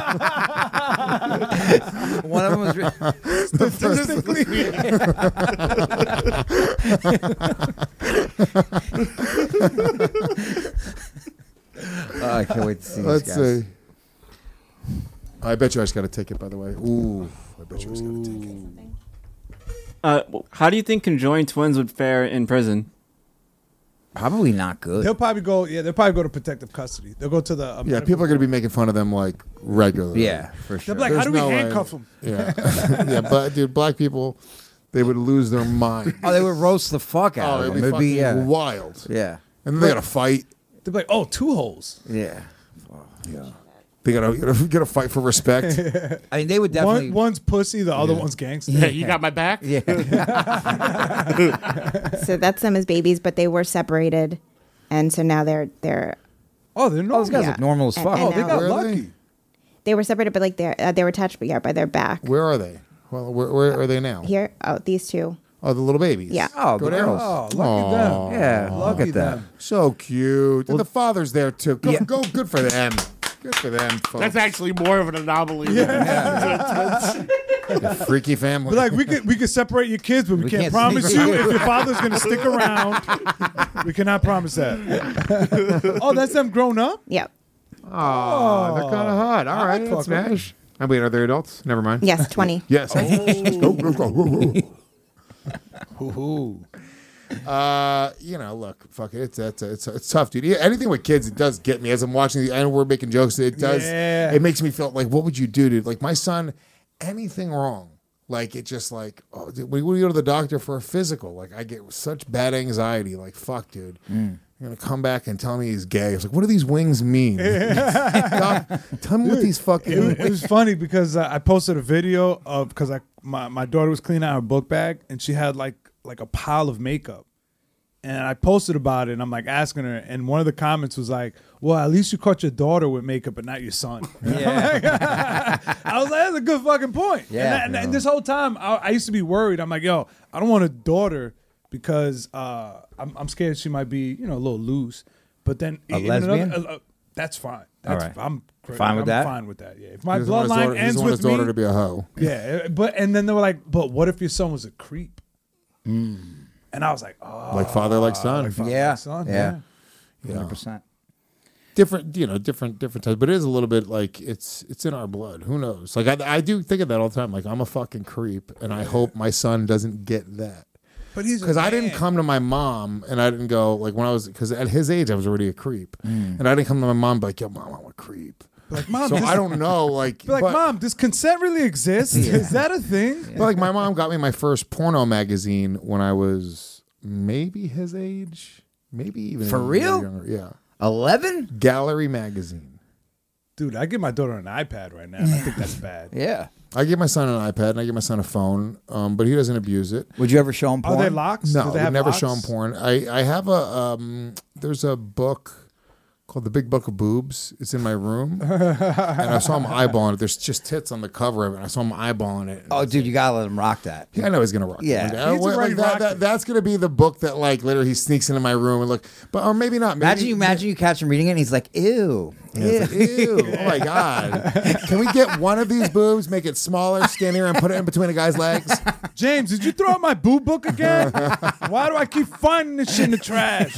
of them was Statistically. I can't wait to see Let's these guys. see. I bet you I just got a ticket, by the way. Ooh, I bet you I just got a ticket. How do you think conjoined twins would fare in prison? Probably not good. They'll probably go. Yeah, they'll probably go to protective custody. They'll go to the. Yeah, people are going to be making fun of them like regularly. Yeah, for sure. They'll be like, how do we handcuff them? Yeah, yeah, but dude, black people, they would lose their mind. Oh, they would roast the fuck out of it'd them. be It'd fucking be wild. Yeah. And then they got to fight. They'll be like, oh, 2 holes. Yeah. Yeah. They gotta fight for respect. I mean, they would definitely. One's pussy, the other one's gangster. Yeah, you got my back? Yeah. So that's them as babies, but they were separated, and so now they're. Oh, they're normal. Those guys Yeah. look normal as fuck. And Oh, they now- got Where are lucky. They were separated, but like they were attached, but by their back. Where are they? Well, where are they now? Here, these two. Oh, the little babies. Yeah. Oh, Go the down. girls. Oh, lucky them. Yeah, look Lucky at that. them. So cute. And the father's there too. Go, Yeah. go. Good for them. Good for them. Folks. That's actually more of an anomaly. a freaky family. But like we could separate your kids, but we can't can't promise sneak you around. if your father's gonna stick around. We cannot promise that. Oh, that's them grown up? Yep. Oh, they're kind of hot. All right, I'd that's fuck 'em. smash. I mean, are they adults? Never mind. Yes, 20. Yes. Look, fuck it. It's tough, dude. Yeah, anything with kids, it does get me. As I'm watching, and we're making jokes, it does. Yeah. It makes me feel like, what would you do, dude? Like my son, anything wrong, like it just like, oh, dude, when we go to the doctor for a physical, like I get such bad anxiety. Like, fuck, dude. You're gonna come back and tell me he's gay. I was like, what do these wings mean? Doc, tell me what these fucking. It was funny because I posted a video of because my daughter was cleaning out her book bag and she had like a pile of makeup, and I posted about it and I'm like asking her, and one of the comments was like, well, at least you caught your daughter with makeup but not your son. Yeah. I was like, that's a good fucking point. Yeah, and this whole time I used to be worried. I'm like, yo, I don't want a daughter because I'm scared she might be a little loose. But then A lesbian? That's fine. All right. I'm Fine with that? I'm fine with that. Yeah. If my He doesn't want his bloodline daughter- he ends doesn't want with his daughter me, to be a hoe. yeah. And then they were like, but what if your son was a creep? And I was like, oh, Like father, like son. like father, Yeah. like son, Yeah. Yeah. 100%. Different types, but it is a little bit like it's in our blood. Who knows? Like I do think of that all the time. Like I'm a fucking creep, and I hope my son doesn't get that. But he's Because I didn't come to my mom and I didn't go like when I was because at his age I was already a creep, and I didn't come to my mom and be like, yo, mom, I'm a creep. like, mom, So this- I don't know, like, Be like, but, mom, does consent really exist? Is that a thing? but like my mom got me my first porno magazine when I was maybe his age, maybe even For a year real? younger. Yeah, 11? Gallery magazine. Dude, I give my daughter an iPad right now. I think that's bad. Yeah. I give my son an iPad and I give my son a phone, but he doesn't abuse it. Would you ever show him porn? Are they locks? No, Do they I have would never locks? show him porn. I have a there's a book called The Big Book of Boobs. It's in my room, and I saw him eyeballing it. There's just tits on the cover of it. I saw him eyeballing it. Oh, dude, you gotta let him rock that. Yeah, I know he's gonna rock. Yeah. it. He's already rocked it. That's gonna be the book that like literally he sneaks into my room and look, but or maybe not. Maybe, Imagine you catch him reading it and he's like, ew. Yeah, it's like, ew! Oh my god! Can we get one of these boobs, make it smaller, skinnier, and put it in between a guy's legs? James, did you throw out my boob book again? Why do I keep finding this shit in the trash?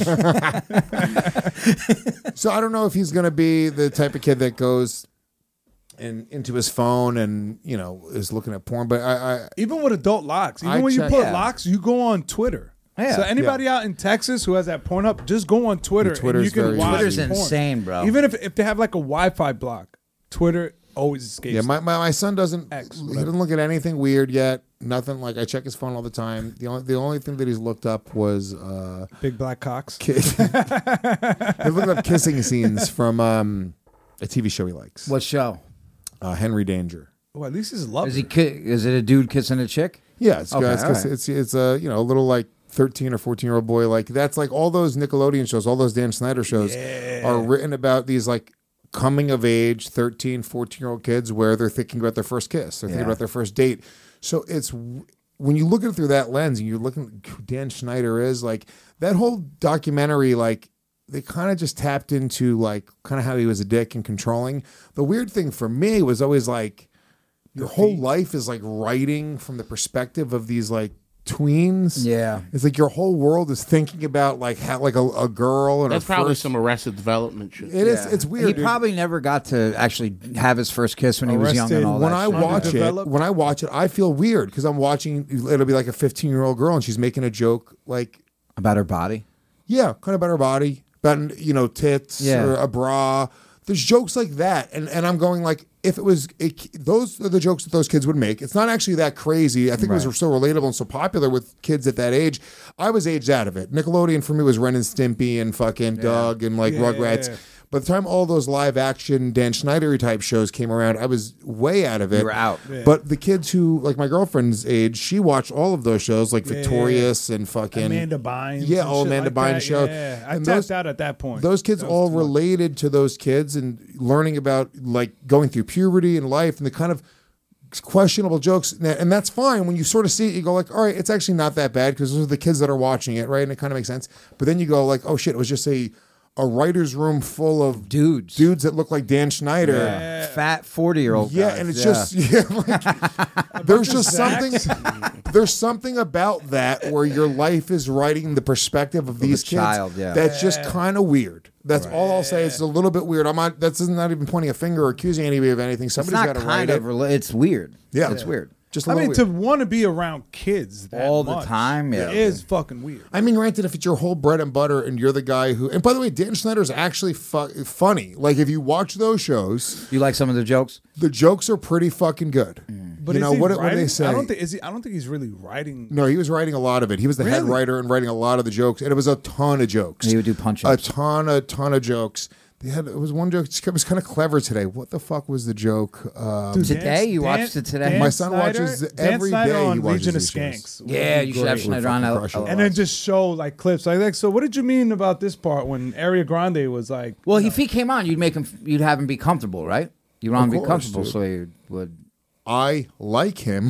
So I don't know if he's going to be the type of kid that goes into his phone and is looking at porn. But I Even with adult locks, even I when you check- put yeah. locks, you go on Twitter. Yeah. So anybody out in Texas who has that porn up, just go on Twitter. Yeah, Twitter's and you very can watch Twitter's porn. insane, bro. Even if they have like a Wi-Fi block, Twitter always escapes. yeah, my son doesn't. X, He whatever. doesn't look at anything weird yet. Nothing like I check his phone all the time. The only thing that he's looked up was Big black cocks. he looked up kissing scenes from a TV show he likes. What show? Henry Danger. Oh, at least he's loving. Is it a dude kissing a chick? Yeah, it's Okay, it's all right. it's a a little like 13 or 14-year-old boy. Like that's like all those Nickelodeon shows, all those Dan Snyder shows are written about these like coming of age 13, 14-year-old kids where they're thinking about their first kiss. They're thinking about their first date. So it's when you look at it through that lens and you're looking at who Dan Schneider is, like that whole documentary, like they kind of just tapped into like kind of how he was a dick and controlling. The weird thing for me was always like your whole life is like writing from the perspective of these like tweens. Yeah. It's like your whole world is thinking about like how like a girl and that's her probably first, some Arrested Development shit. It is. It's weird. He dude. probably never got to actually have his first kiss when he was young and all When that. I shit. watch it, I feel weird because I'm watching. It'll be like a 15-year-old girl and she's making a joke like about her body. Yeah, kind of about her body, about tits or a bra. There's jokes like that, and I'm going like, if it was those are the jokes that those kids would make. It's not actually that crazy. I think it was so relatable and so popular with kids at that age. I was aged out of it. Nickelodeon for me was Ren and Stimpy and fucking Doug and like Rugrats. Yeah. By the time all those live action Dan Schneider type shows came around, I was way out of it. You were out. Yeah. But the kids who, like my girlfriend's age, she watched all of those shows, like Victorious and fucking Amanda Bynes. Yeah, all Amanda Bynes show. Yeah, I and tapped out at that point. Those kids all related to those kids and learning about like going through puberty and life and the kind of questionable jokes. And that's fine. When you sort of see it, you go like, all right, it's actually not that bad because those are the kids that are watching it, right? And it kind of makes sense. But then you go like, oh shit, it was just a writer's room full of dudes that look like Dan Schneider, fat 40-year-old guys. And it's just there's just something about that where your life is writing the perspective of these kids. Child, that's just kind of weird. That's all I'll say. It's a little bit weird. That's not even pointing a finger or accusing anybody of anything. Somebody's got to write it. It's weird. Yeah, it's weird. Just to want to be around kids that all much, the time, it is fucking weird. I mean, granted, if it's your whole bread and butter and you're the guy who... And by the way, Dan Schneider is actually funny. Like, if you watch those shows... You like some of the jokes? The jokes are pretty fucking good. But what do they say? I don't think he's really writing. No, he was writing a lot of it. He was the head writer and writing a lot of the jokes. And it was a ton of jokes. He would do punch-ups. A ton of jokes. It was one joke. It was kind of clever today. What the fuck was the joke? Today? You watched it today? My son watches every day. He watches Legion of these Skanks. Yeah, you should have Schneider on. And then just show like clips. Like, so what did you mean about this part when Ariana Grande was like... Well, if he came on, you'd have him be comfortable, right? You want him to be comfortable, dude. So he would... I like him.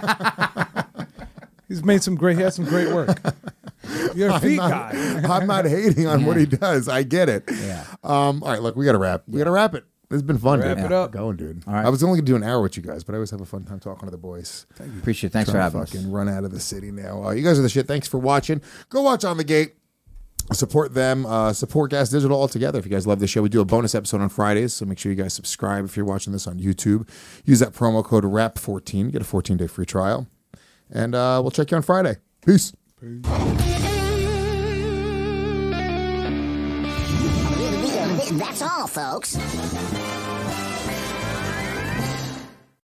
He had some great work. You're a feet guy. I'm not hating on what he does. I get it. Yeah. All right, look, we got to wrap. We got to wrap it. It's been fun, dude. Wrap it up. Going, dude. All right. I was only going to do an hour with you guys, but I always have a fun time talking to the boys. Thank you. Appreciate it. Thanks for having us. Fucking run out of the city now. You guys are the shit. Thanks for watching. Go watch On the Gate. Support them. Support Gas Digital altogether. If you guys love this show, we do a bonus episode on Fridays, so make sure you guys subscribe if you're watching this on YouTube. Use that promo code RAP14. Get a 14-day free trial. And we'll check you on Friday. Peace. That's all, folks.